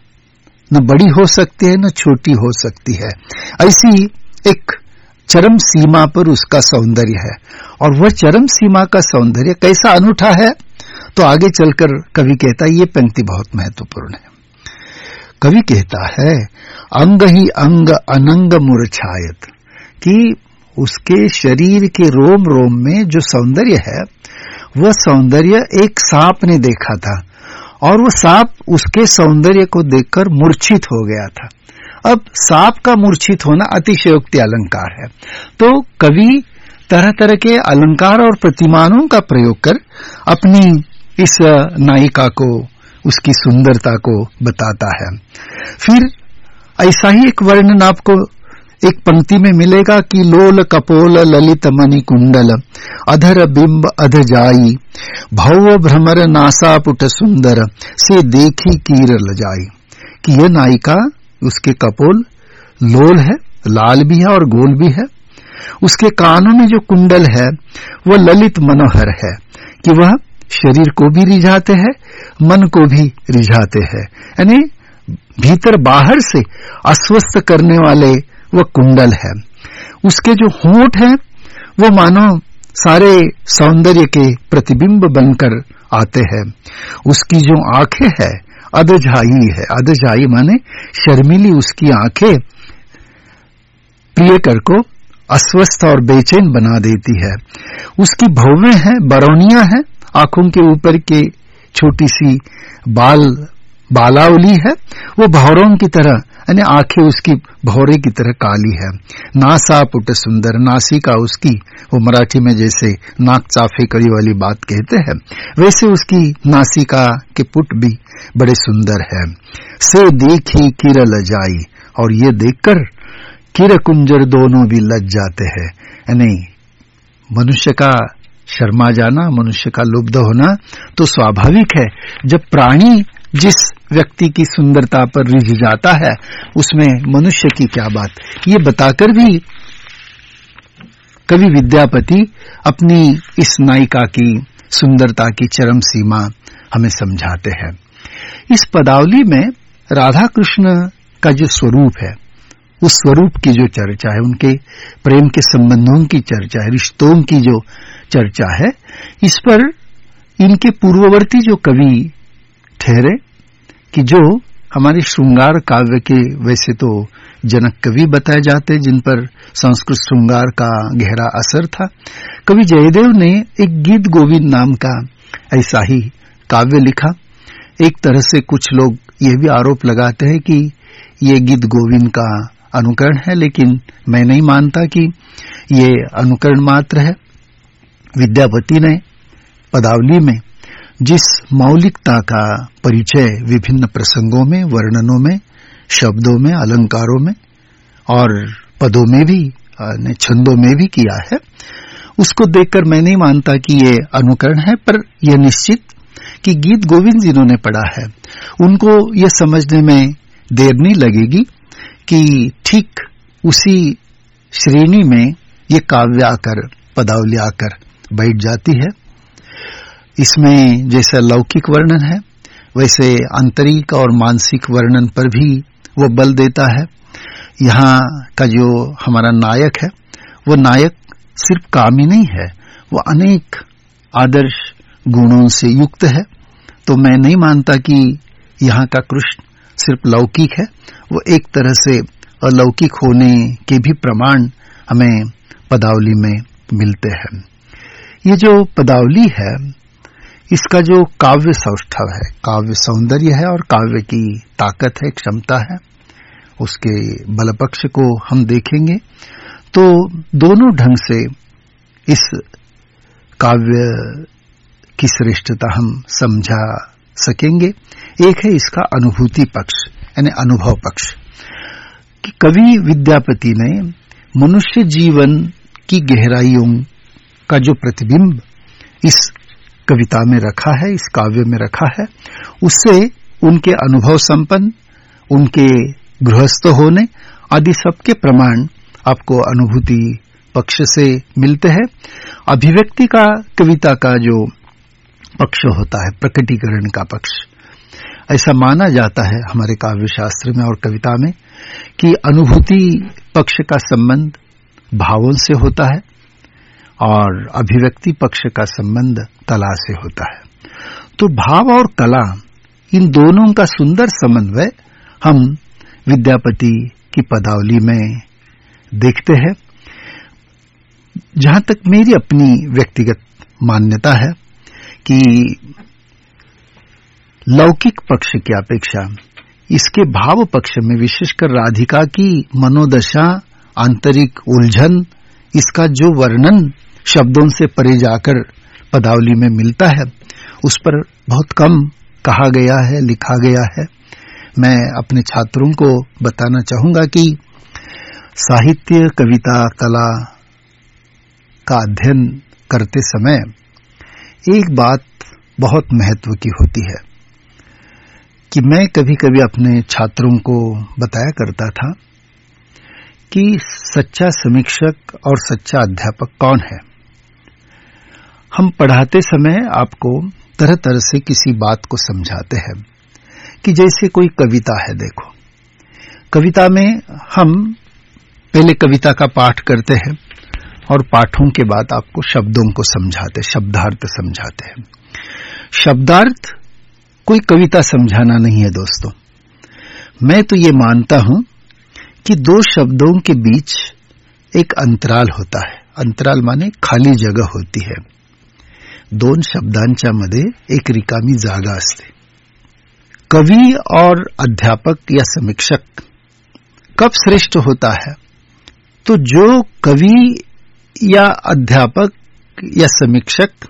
न बड़ी हो सकती है न छोटी हो सकती है। ऐसी एक चरम सीमा पर उसका सौंदर्य है। और वह चरम सीमा का सौंदर्य कैसा अनूठा है, तो आगे चलकर कवि कहता है, ये पंक्ति बहुत महत्वपूर्ण है। कवि कहता है, अंग ही अंग अनंग मूर्छायत, कि उसके शरीर के रोम रोम में जो सौंदर्य है वह सौंदर्य एक सांप ने देखा था और वो सांप उसके सौंदर्य को देखकर मूर्छित हो गया था। अब सांप का मूर्छित होना अतिशयोक्ति अलंकार है, तो कवि तरह तरह के अलंकार और प्रतिमानों का प्रयोग कर अपनी इस नायिका को, उसकी सुंदरता को बताता है। फिर ऐसा ही एक वर्णन आपको एक पंक्ति में मिलेगा कि लोल कपोल ललित मणि कुंडल अधर बिंब अध जाई भव भ्रमर नासा पुट सुंदर से देखी कीर लजाई, कि यह नायिका, उसके कपोल लोल है, लाल भी है और गोल भी है। उसके कानों में जो कुंडल है वो ललित मनोहर है कि वह शरीर को भी रिझाते हैं, मन को भी रिझाते हैं, यानी भीतर बाहर से अस्वस्थ करने वाले वह कुंडल है। उसके जो होंठ हैं वो मानो सारे सौंदर्य के प्रतिबिंब बनकर आते हैं। उसकी जो आंखें हैं अधजाई है, अधजाई माने शर्मीली उसकी आंखें प्रियकर को अस्वस्थ और बेचैन बना देती है। उसकी भौवें हैं, बरौनियां हैं, आंखों के ऊपर के छोटी सी बाल बालावली है, वो भौरों की तरह, यानी आंखें उसकी भौरे की तरह काली है। नासा पुट सुंदर, नासिका उसकी, वो मराठी में जैसे नाक चाफे कड़ी वाली बात कहते हैं, वैसे उसकी नासिका के पुट भी बड़े सुंदर है। से देखी किर लजाई, और ये देखकर किर कुंजर दोनों भी लज जाते हैं। यानी मनुष्य का शर्मा जाना, मनुष्य का लुब्ध होना तो स्वाभाविक है। जब प्राणी जिस व्यक्ति की सुंदरता पर रिझ जाता है उसमें मनुष्य की क्या बात, ये बताकर भी कवि विद्यापति अपनी इस नायिका की सुंदरता की चरम सीमा हमें समझाते हैं। इस पदावली में राधा कृष्ण का जो स्वरूप है, उस स्वरूप की जो चर्चा है, उनके प्रेम के संबंधों की चर्चा है, रिश्तों की जो चर्चा है, इस पर इनके पूर्ववर्ती जो कवि ठहरे कि जो हमारे श्रृंगार काव्य के वैसे तो जनक कवि बताए जाते, जिन पर संस्कृत श्रृंगार का गहरा असर था। कवि जयदेव ने एक गीत गोविंद नाम का ऐसा ही काव्य लिखा। एक तरह से कुछ लोग ये भी आरोप लगाते हैं कि ये गीत गोविंद का अनुकरण है, लेकिन मैं नहीं मानता कि ये अनुकरण मात्र है। विद्यापति ने पदावली में जिस मौलिकता का परिचय विभिन्न प्रसंगों में, वर्णनों में, शब्दों में, अलंकारों में और पदों में भी, छंदों में भी किया है, उसको देखकर मैं नहीं मानता कि ये अनुकरण है। पर यह निश्चित कि गीत गोविंद जिन्होंने पढ़ा है उनको यह समझने में देर नहीं लगेगी कि ठीक उसी श्रेणी में ये काव्य आकर, पदावली आकर बैठ जाती है। इसमें जैसा लौकिक वर्णन है वैसे आंतरिक और मानसिक वर्णन पर भी वो बल देता है। यहाँ का जो हमारा नायक है वो नायक सिर्फ कामी नहीं है, वो अनेक आदर्श गुणों से युक्त है। तो मैं नहीं मानता कि यहाँ का कृष्ण सिर्फ लौकिक है, वो एक तरह से अलौकिक होने के भी प्रमाण हमें पदावली में मिलते हैं। ये जो पदावली है इसका जो काव्य सौष्ठव है, काव्य सौंदर्य है और काव्य की ताकत है, क्षमता है, उसके बल पक्ष को हम देखेंगे तो दोनों ढंग से इस काव्य की श्रेष्ठता हम समझा सकेंगे। एक है इसका अनुभूति पक्ष यानी अनुभव पक्ष कि कवि विद्यापति ने मनुष्य जीवन की गहराइयों का जो प्रतिबिंब इस कविता में रखा है, इस काव्य में रखा है, उससे उनके अनुभव संपन्न, उनके गृहस्थ होने आदि सबके प्रमाण आपको अनुभूति पक्ष से मिलते हैं। अभिव्यक्ति का कविता का जो पक्ष होता है, प्रकटीकरण का पक्ष, ऐसा माना जाता है हमारे काव्य शास्त्र में और कविता में कि अनुभूति पक्ष का संबंध भावों से होता है और अभिव्यक्ति पक्ष का संबंध कला से होता है। तो भाव और कला इन दोनों का सुंदर समन्वय हम विद्यापति की पदावली में देखते हैं। जहां तक मेरी अपनी व्यक्तिगत मान्यता है कि लौकिक पक्ष की अपेक्षा इसके भाव पक्ष में विशेषकर राधिका की मनोदशा, आंतरिक उलझन, इसका जो वर्णन शब्दों से परे जाकर पदावली में मिलता है उस पर बहुत कम कहा गया है, लिखा गया है। मैं अपने छात्रों को बताना चाहूंगा कि साहित्य, कविता, कला का अध्ययन करते समय एक बात बहुत महत्व की होती है कि मैं कभी कभी अपने छात्रों को बताया करता था कि सच्चा समीक्षक और सच्चा अध्यापक कौन है। हम पढ़ाते समय आपको तरह तरह से किसी बात को समझाते हैं कि जैसे कोई कविता है, देखो कविता में हम पहले कविता का पाठ करते हैं और पाठों के बाद आपको शब्दों को समझाते, शब्दार्थ समझाते हैं। शब्दार्थ कोई कविता समझाना नहीं है दोस्तों। मैं तो ये मानता हूं कि दो शब्दों के बीच एक अंतराल होता है। अंतराल माने खाली जगह होती है। दोन शब्दांच्या मध्ये एक रिकामी जागा असते। कवि और अध्यापक या समीक्षक कब श्रेष्ठ होता है? तो जो कवि या अध्यापक या समीक्षक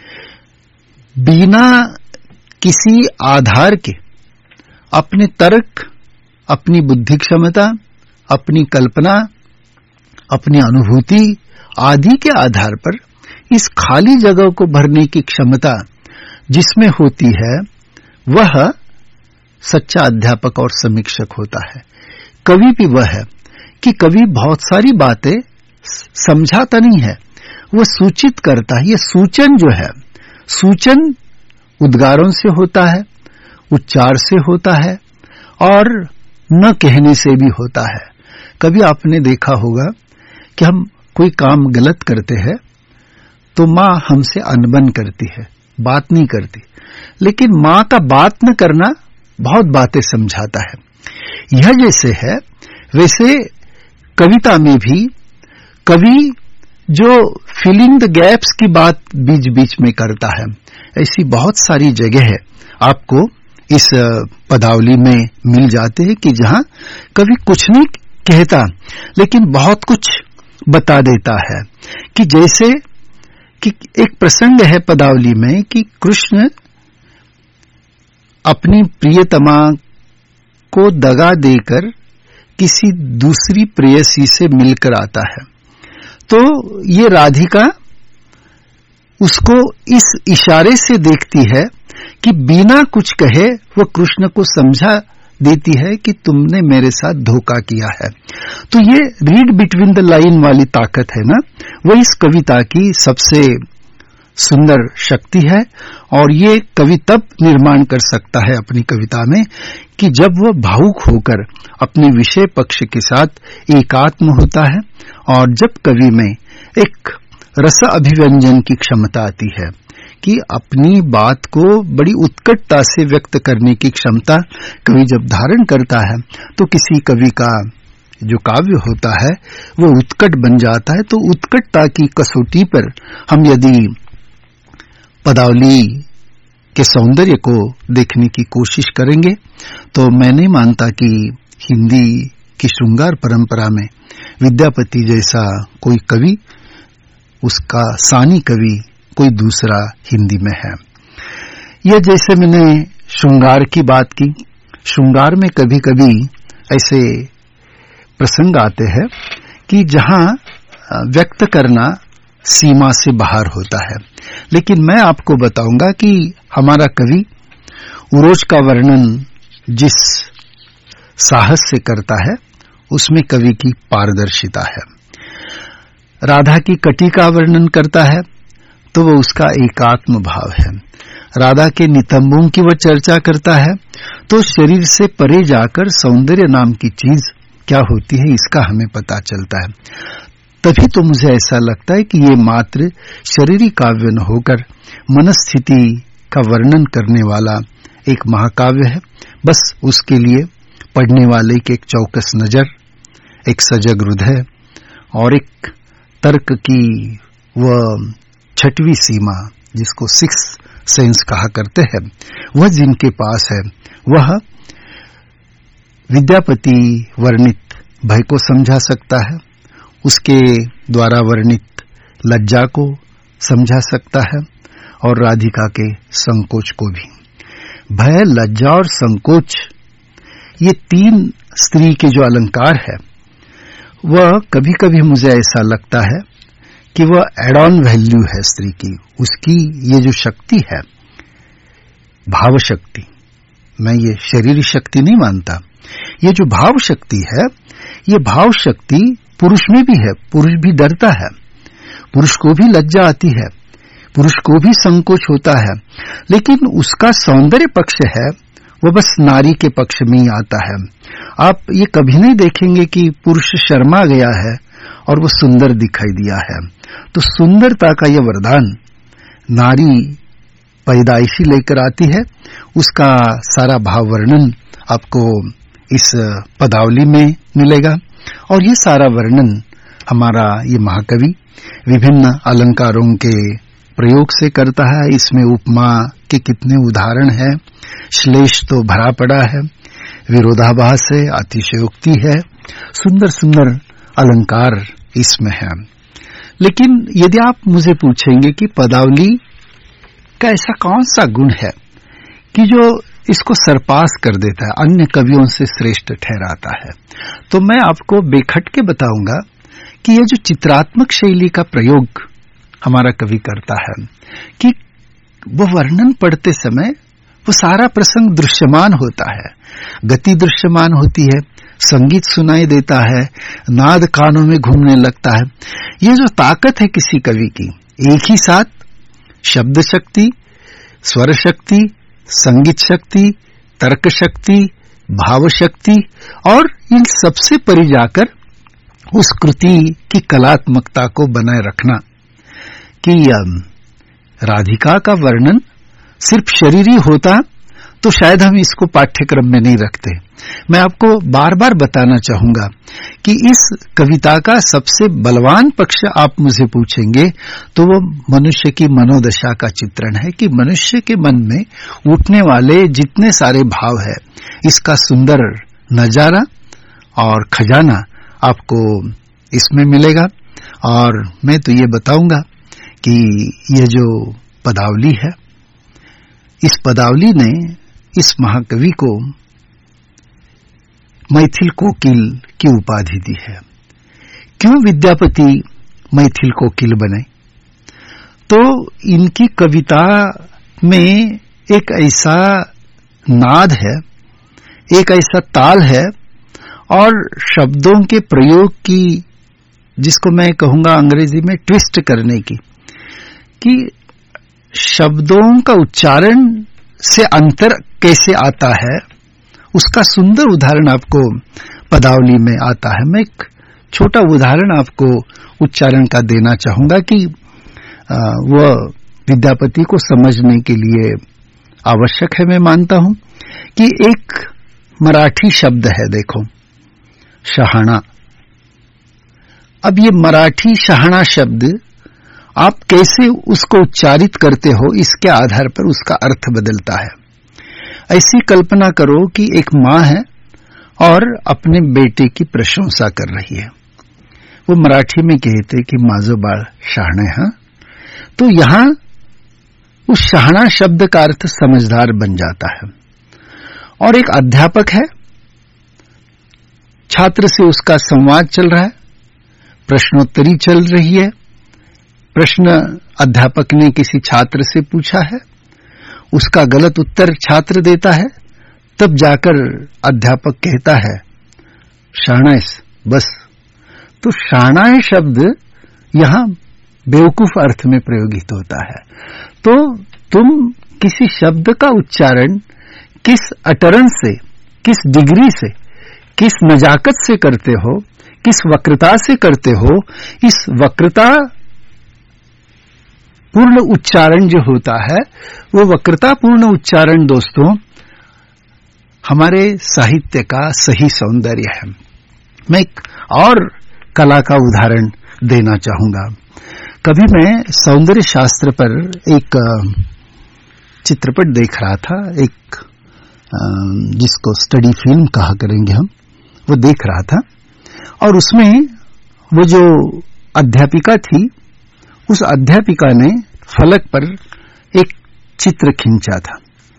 बिना किसी आधार के अपने तर्क, अपनी बुद्धि क्षमता, अपनी कल्पना, अपनी अनुभूति आदि के आधार पर इस खाली जगह को भरने की क्षमता जिसमें होती है वह सच्चा अध्यापक और समीक्षक होता है। कवि भी वह है कि कवि बहुत सारी बातें समझाता नहीं है, वह सूचित करता है। ये सूचन जो है, सूचन उद्गारों से होता है, उच्चार से होता है और न कहने से भी होता है। कभी आपने देखा होगा कि हम कोई काम गलत करते हैं तो माँ हमसे अनबन करती है, बात नहीं करती, लेकिन माँ का बात न करना बहुत बातें समझाता है। यह जैसे है वैसे कविता में भी कवि जो फिलिंग द गैप्स की बात बीच बीच में करता है, ऐसी बहुत सारी जगह है आपको इस पदावली में मिल जाते हैं कि जहां कवि कुछ नहीं कहता लेकिन बहुत कुछ बता देता है। कि जैसे कि एक प्रसंग है पदावली में कि कृष्ण अपनी प्रियतमा को दगा देकर किसी दूसरी प्रेयसी से मिलकर आता है, तो ये राधिका उसको इस इशारे से देखती है कि बिना कुछ कहे वो कृष्ण को समझा देती है कि तुमने मेरे साथ धोखा किया है। तो ये रीड बिटवीन द लाइन वाली ताकत है ना, वो इस कविता की सबसे सुंदर शक्ति है। और ये कवि तब निर्माण कर सकता है अपनी कविता में कि जब वह भावुक होकर अपने विषय पक्ष के साथ एकात्म होता है, और जब कवि में एक रस अभिव्यंजन की क्षमता आती है कि अपनी बात को बड़ी उत्कटता से व्यक्त करने की क्षमता कवि जब धारण करता है, तो किसी कवि का जो काव्य होता है वो उत्कट बन जाता है। तो उत्कटता की कसौटी पर हम यदि पदावली के सौंदर्य को देखने की कोशिश करेंगे, तो मैं नहीं मानता कि हिंदी की श्रृंगार परंपरा में विद्यापति जैसा कोई कवि, उसका सानी कवि कोई दूसरा हिंदी में है। यह जैसे मैंने श्रृंगार की बात की, श्रृंगार में कभी कभी ऐसे प्रसंग आते हैं कि जहां व्यक्त करना सीमा से बाहर होता है, लेकिन मैं आपको बताऊंगा कि हमारा कवि उरोज का वर्णन जिस साहस से करता है उसमें कवि की पारदर्शिता है। राधा की कटी का वर्णन करता है तो वो उसका एकात्म भाव है। राधा के नितंबों की वह चर्चा करता है तो शरीर से परे जाकर सौंदर्य नाम की चीज क्या होती है इसका हमें पता चलता है। तभी तो मुझे ऐसा लगता है कि ये मात्र शरीरी काव्य न होकर मनस्थिति का वर्णन करने वाला एक महाकाव्य है। बस उसके लिए पढ़ने वाले की एक चौकस नजर, एक सजग हृदय और एक तर्क की वह छठवीं सीमा जिसको सिक्स सेंस कहा करते हैं, वह जिनके पास है वह विद्यापति वर्णित भय को समझा सकता है, उसके द्वारा वर्णित लज्जा को समझा सकता है और राधिका के संकोच को भी। भय, लज्जा और संकोच ये तीन स्त्री के जो अलंकार है वह कभी कभी मुझे ऐसा लगता है कि वह एड ऑन वैल्यू है स्त्री की। उसकी ये जो शक्ति है, भाव शक्ति, मैं ये शरीरी शक्ति नहीं मानता, ये जो भाव शक्ति है, ये भाव शक्ति पुरुष में भी है। पुरुष भी डरता है, पुरुष को भी लज्जा आती है, पुरुष को भी संकोच होता है, लेकिन उसका सौंदर्य पक्ष है वो बस नारी के पक्ष में ही आता है। आप ये कभी नहीं देखेंगे कि पुरुष शर्मा गया है और वो सुंदर दिखाई दिया है। तो सुंदरता का यह वरदान नारी पैदाइशी लेकर आती है। उसका सारा भाव वर्णन आपको इस पदावली में मिलेगा और ये सारा वर्णन हमारा ये महाकवि विभिन्न अलंकारों के प्रयोग से करता है। इसमें उपमा के कितने उदाहरण हैं, श्लेष तो भरा पड़ा है, विरोधाभास है, अतिशयोक्ति है, सुंदर सुंदर अलंकार इसमें है। लेकिन यदि आप मुझे पूछेंगे कि पदावली का ऐसा कौन सा गुण है कि जो इसको सरपास कर देता है, अन्य कवियों से श्रेष्ठ ठहराता है, तो मैं आपको बेखटके बताऊंगा कि ये जो चित्रात्मक शैली का प्रयोग हमारा कवि करता है कि वो वर्णन पढ़ते समय वो सारा प्रसंग दृश्यमान होता है, गति दृश्यमान होती है, संगीत सुनाई देता है, नाद कानों में घूमने लगता है। ये जो ताकत है किसी कवि की, एक ही साथ शब्द शक्ति, स्वर शक्ति, संगीत शक्ति, तर्क शक्ति, भाव शक्ति और इन सबसे परे जाकर उस कृति की कलात्मकता को बनाए रखना कि राधिका का वर्णन सिर्फ शरीरी होता तो शायद हम इसको पाठ्यक्रम में नहीं रखते। मैं आपको बार बार बताना चाहूंगा कि इस कविता का सबसे बलवान पक्ष आप मुझे पूछेंगे तो वो मनुष्य की मनोदशा का चित्रण है कि मनुष्य के मन में उठने वाले जितने सारे भाव है, इसका सुंदर नजारा और खजाना आपको इसमें मिलेगा। और मैं तो ये बताऊंगा कि ये जो पदावली है, इस पदावली ने इस महाकवि को मैथिल कोकिल की उपाधि दी है। क्यों विद्यापति मैथिल कोकिल बने? तो इनकी कविता में एक ऐसा नाद है, एक ऐसा ताल है और शब्दों के प्रयोग की, जिसको मैं कहूंगा अंग्रेजी में ट्विस्ट करने की, कि शब्दों का उच्चारण से अंतर कैसे आता है, उसका सुंदर उदाहरण आपको पदावली में आता है। मैं एक छोटा उदाहरण आपको उच्चारण का देना चाहूंगा कि वह विद्यापति को समझने के लिए आवश्यक है। मैं मानता हूं कि एक मराठी शब्द है, देखो, शहाणा। अब ये मराठी शहाणा शब्द आप कैसे उसको उच्चारित करते हो, इसके आधार पर उसका अर्थ बदलता है। ऐसी कल्पना करो कि एक मां है और अपने बेटे की प्रशंसा कर रही है। वो मराठी में कहते कि माझो बाळ शहाणा है। तो यहां उस शहाणा शब्द का अर्थ समझदार बन जाता है। और एक अध्यापक है, छात्र से उसका संवाद चल रहा है, प्रश्नोत्तरी चल रही है। प्रश्न अध्यापक ने किसी छात्र से पूछा है, उसका गलत उत्तर छात्र देता है, तब जाकर अध्यापक कहता है शाणाइस, बस। तो शाणाय शब्द यहां बेवकूफ अर्थ में प्रयोगित होता है। तो तुम किसी शब्द का उच्चारण किस अटरेंस से, किस डिग्री से, किस नजाकत से करते हो, किस वक्रता से करते हो, इस वक्रता पूर्ण उच्चारण जो होता है, वो वक्रता पूर्ण उच्चारण दोस्तों हमारे साहित्य का सही सौंदर्य है। मैं एक और कला का उदाहरण देना चाहूंगा। कभी मैं सौंदर्य शास्त्र पर एक चित्रपट देख रहा था, एक जिसको स्टडी फिल्म कहा करेंगे हम, वो देख रहा था। और उसमें वो जो अध्यापिका थी, उस अध्यापिका ने फलक पर एक चित्र खींचा था।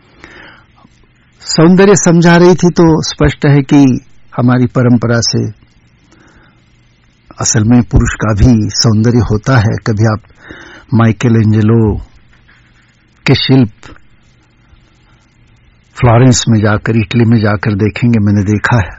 सौंदर्य समझा रही थी। तो स्पष्ट है कि हमारी परंपरा से असल में पुरुष का भी सौंदर्य होता है। कभी आप माइकल एंजेलो के शिल्प फ्लोरेंस में जाकर, इटली में जाकर देखेंगे। मैंने देखा है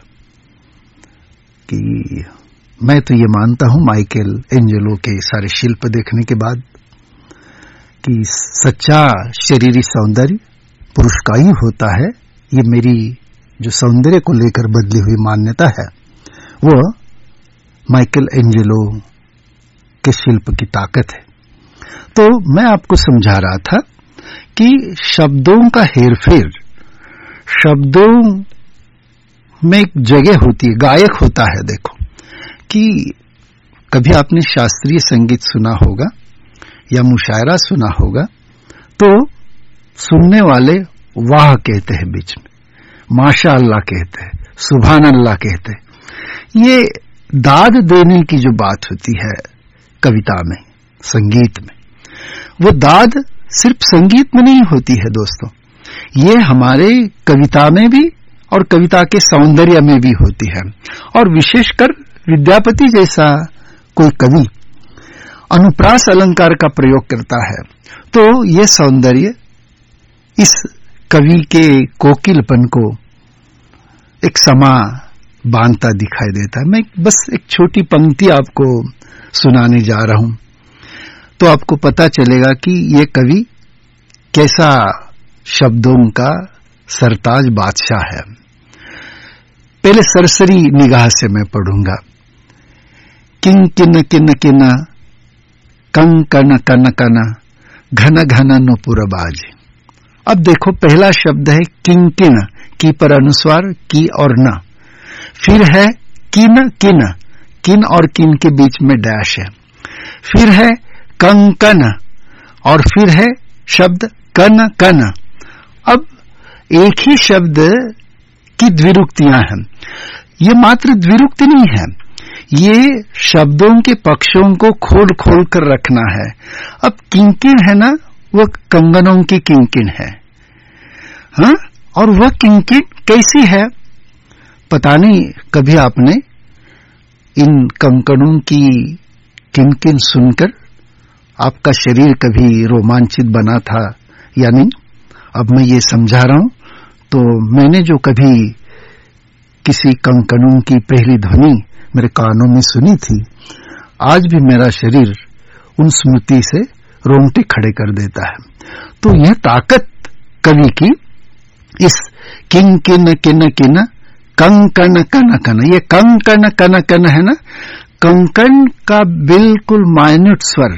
कि मैं तो ये मानता हूं माइकल एंजेलो के सारे शिल्प देखने के बाद कि सच्चा शरीरी सौंदर्य पुरुष का ही होता है। ये मेरी जो सौंदर्य को लेकर बदली हुई मान्यता है, वो माइकल एंजेलो के शिल्प की ताकत है। तो मैं आपको समझा रहा था कि शब्दों का हेरफेर, शब्दों में एक जगह होती है, गायक होता है। देखो कि कभी आपने शास्त्रीय संगीत सुना होगा या मुशायरा सुना होगा, तो सुनने वाले वाह कहते हैं, बीच में माशा अल्लाह कहते हैं, सुभान अल्लाह कहते हैं। ये दाद देने की जो बात होती है कविता में, संगीत में, वो दाद सिर्फ संगीत में नहीं होती है दोस्तों, ये हमारे कविता में भी और कविता के सौंदर्य में भी होती है। और विशेषकर विद्यापति जैसा कोई कवि अनुप्रास अलंकार का प्रयोग करता है, तो ये सौंदर्य इस कवि के कोकिलपन को एक समा बांधता दिखाई देता है। मैं बस एक छोटी पंक्ति आपको सुनाने जा रहा हूं, तो आपको पता चलेगा कि ये कवि कैसा शब्दों का सरताज बादशाह है। पहले सरसरी निगाह से मैं पढ़ूंगा। किं किन किन किन, कं कन कन कन, घन घन नुपुर बाज। अब देखो पहला शब्द है किंकिन, की पर अनुस्वार की और न, फिर है किन किन, किन और किन के बीच में डैश है, फिर है कंकन और फिर है शब्द कन कन। अब एक ही शब्द की द्विरुक्तियां हैं। ये मात्र द्विरुक्ति नहीं है, ये शब्दों के पक्षों को खोल खोल कर रखना है। अब किंकिन है ना, वह कंगनों की किंकिन है, हाँ, और वह किंकिन कैसी है पता नहीं। कभी आपने इन कंकणों की किंकिन सुनकर आपका शरीर कभी रोमांचित बना था या नहीं? अब मैं ये समझा रहा हूं, तो मैंने जो कभी किसी कंकणों की पहली ध्वनि मेरे कानों में सुनी थी, आज भी मेरा शरीर उन स्मृति से रोंगटे खड़े कर देता है। तो यह ताकत कवि की इस किन किन किन किन कंकण कन कन, ये कंकण कन कन है ना, कंकण का बिल्कुल माइन्यूट स्वर,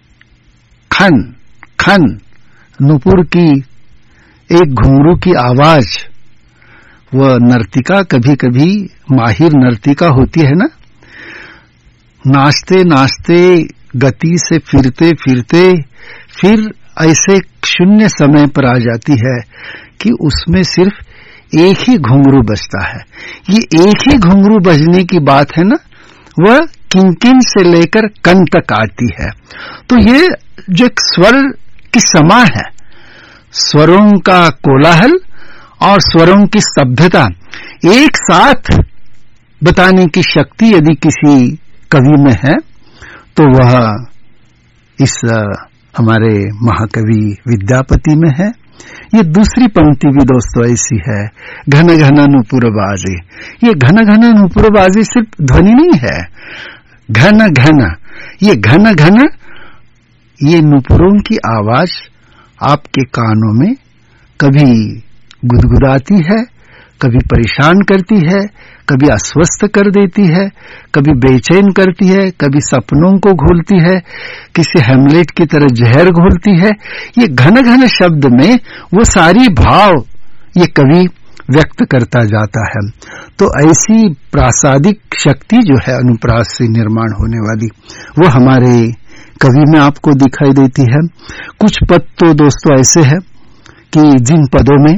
खन खन, नुपुर की एक घुंघरू की आवाज। वह नर्तिका कभी कभी माहिर नर्तिका होती है ना, नाचते नाचते गति से फिरते फिरते फिर ऐसे शून्य समय पर आ जाती है कि उसमें सिर्फ एक ही घुंघरू बजता है। ये एक ही घुंघरू बजने की बात है ना, वह किंकिन से लेकर कन तक आती है। तो ये जो एक स्वर की समा है, स्वरों का कोलाहल और स्वरों की स्तब्धता एक साथ बताने की शक्ति यदि किसी कवि में है तो वह इस हमारे महाकवि विद्यापति में है। ये दूसरी पंक्ति भी दोस्तों ऐसी है, घन घन नुपुर बाजे। ये घन घन नुपुर बाजे सिर्फ ध्वनि नहीं है, घन घन, ये घन घन, ये नुपुरों की आवाज आपके कानों में कभी गुदगुदाती है, कभी परेशान करती है, कभी अस्वस्थ कर देती है, कभी बेचैन करती है, कभी सपनों को घोलती है, किसी हेमलेट की तरह जहर घोलती है। ये घन घन शब्द में वो सारी भाव ये कवि व्यक्त करता जाता है। तो ऐसी प्रासादिक शक्ति जो है अनुप्रास से निर्माण होने वाली, वो हमारे कवि में आपको दिखाई देती है। कुछ पद तो दोस्तों ऐसे है कि जिन पदों में,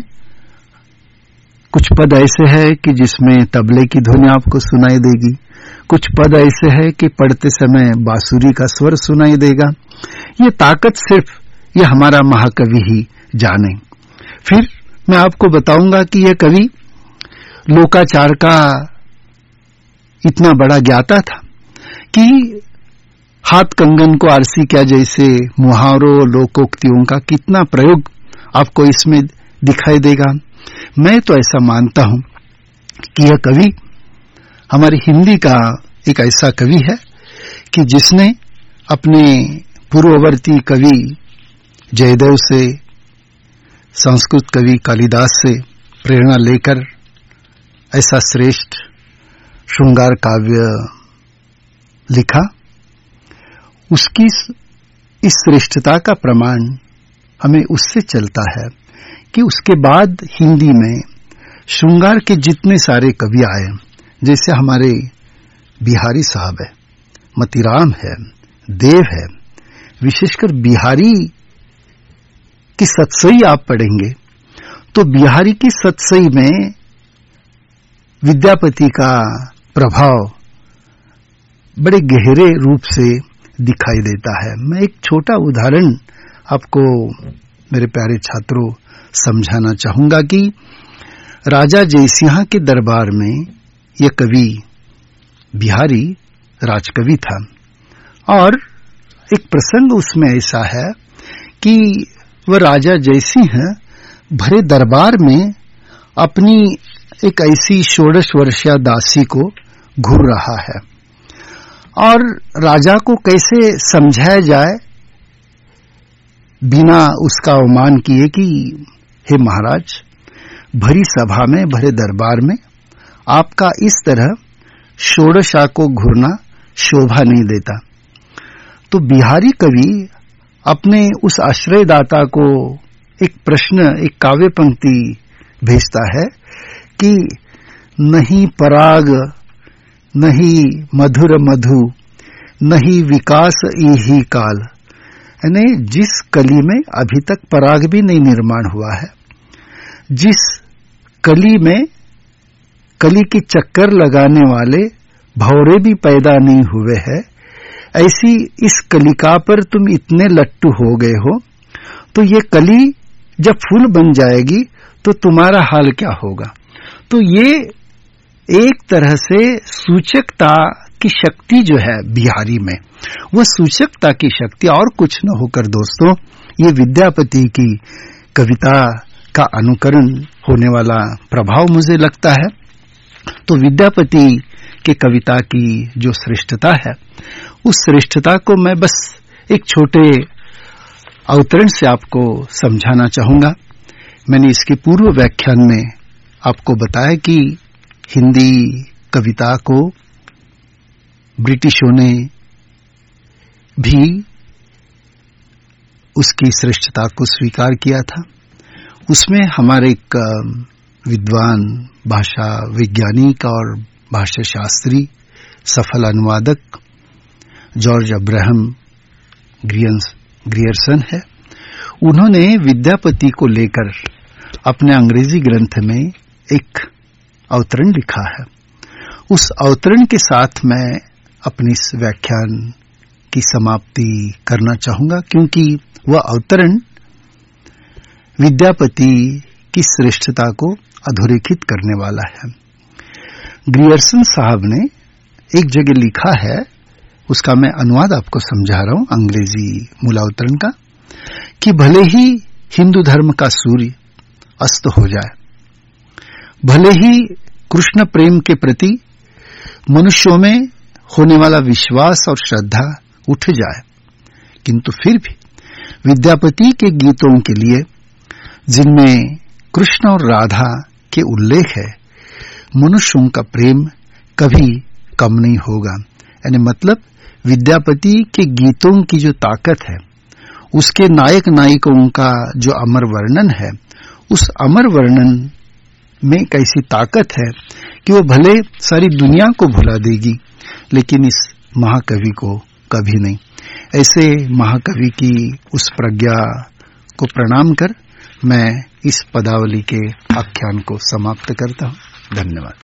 कुछ पद ऐसे है कि जिसमें तबले की ध्वनि आपको सुनाई देगी, कुछ पद ऐसे है कि पढ़ते समय बांसुरी का स्वर सुनाई देगा। ये ताकत सिर्फ ये हमारा महाकवि ही जाने। फिर मैं आपको बताऊंगा कि यह कवि लोकाचार का इतना बड़ा ज्ञाता था कि हाथ कंगन को आरसी क्या जैसे मुहावरों लोकोक्तियों का कितना प्रयोग आपको इसमें दिखाई देगा। मैं तो ऐसा मानता हूं कि यह कवि हमारी हिंदी का एक ऐसा कवि है कि जिसने अपने पूर्ववर्ती कवि जयदेव से, संस्कृत कवि कालिदास से प्रेरणा लेकर ऐसा श्रेष्ठ श्रृंगार काव्य लिखा। उसकी इस श्रेष्ठता का प्रमाण हमें उससे चलता है कि उसके बाद हिंदी में श्रृंगार के जितने सारे कवि आए, जैसे हमारे बिहारी साहब है, मतीराम है, देव है, विशेषकर बिहारी की सतसई आप पढ़ेंगे तो बिहारी की सतसई में विद्यापति का प्रभाव बड़े गहरे रूप से दिखाई देता है। मैं एक छोटा उदाहरण आपको मेरे प्यारे छात्रों समझाना चाहूंगा कि राजा जयसिंह के दरबार में यह कवि बिहारी राजकवि था और एक प्रसंग उसमें ऐसा है कि वह राजा जयसिंह भरे दरबार में अपनी एक ऐसी षोडश वर्षीय दासी को घूर रहा है और राजा को कैसे समझाया जाए बिना उसका अवमान किए कि हे महाराज, भरी सभा में, भरे दरबार में आपका इस तरह षोडशा को घूरना शोभा नहीं देता। तो बिहारी कवि अपने उस आश्रयदाता को एक प्रश्न, एक काव्य पंक्ति भेजता है कि नहीं पराग नहीं मधुर मधु नहीं विकास इही काल, यानी जिस कली में अभी तक पराग भी नहीं निर्माण हुआ है, जिस कली में कली की चक्कर लगाने वाले भौरे भी पैदा नहीं हुए हैं, ऐसी इस कलिका पर तुम इतने लट्टू हो गए हो, तो ये कली जब फूल बन जाएगी तो तुम्हारा हाल क्या होगा। तो ये एक तरह से सूचकता की शक्ति जो है बिहारी में, वो सूचकता की शक्ति और कुछ न होकर दोस्तों ये विद्यापति की कविता का अनुकरण होने वाला प्रभाव मुझे लगता है। तो विद्यापति के कविता की जो श्रेष्ठता है, उस श्रेष्ठता को मैं बस एक छोटे अवतरण से आपको समझाना चाहूंगा। मैंने इसके पूर्व व्याख्यान में आपको बताया कि हिंदी कविता को ब्रिटिशों ने भी उसकी श्रेष्ठता को स्वीकार किया था। उसमें हमारे एक विद्वान, भाषा वैज्ञानिक और भाषा शास्त्री, सफल अनुवादक जॉर्ज अब्राहम ग्रियर्सन है। उन्होंने विद्यापति को लेकर अपने अंग्रेजी ग्रंथ में एक अवतरण लिखा है। उस अवतरण के साथ मैं अपनी इस व्याख्यान की समाप्ति करना चाहूंगा, क्योंकि वह अवतरण विद्यापति की श्रेष्ठता को अधोरेखित करने वाला है। ग्रियर्सन साहब ने एक जगह लिखा है, उसका मैं अनुवाद आपको समझा रहा हूं अंग्रेजी मूलावतरण का, कि भले ही हिंदू धर्म का सूर्य अस्त हो जाए, भले ही कृष्ण प्रेम के प्रति मनुष्यों में होने वाला विश्वास और श्रद्धा उठ जाए, किंतु फिर भी विद्यापति के गीतों के लिए, जिनमें कृष्ण और राधा के उल्लेख है, मनुष्यों का प्रेम कभी कम नहीं होगा। यानी मतलब विद्यापति के गीतों की जो ताकत है, उसके नायक नायिकों का जो अमर वर्णन है, उस अमर वर्णन में कैसी ताकत है कि वो भले सारी दुनिया को भुला देगी, लेकिन इस महाकवि को कभी नहीं। ऐसे महाकवि की उस प्रज्ञा को प्रणाम कर मैं इस पदावली के आख्यान को समाप्त करता हूं। धन्यवाद।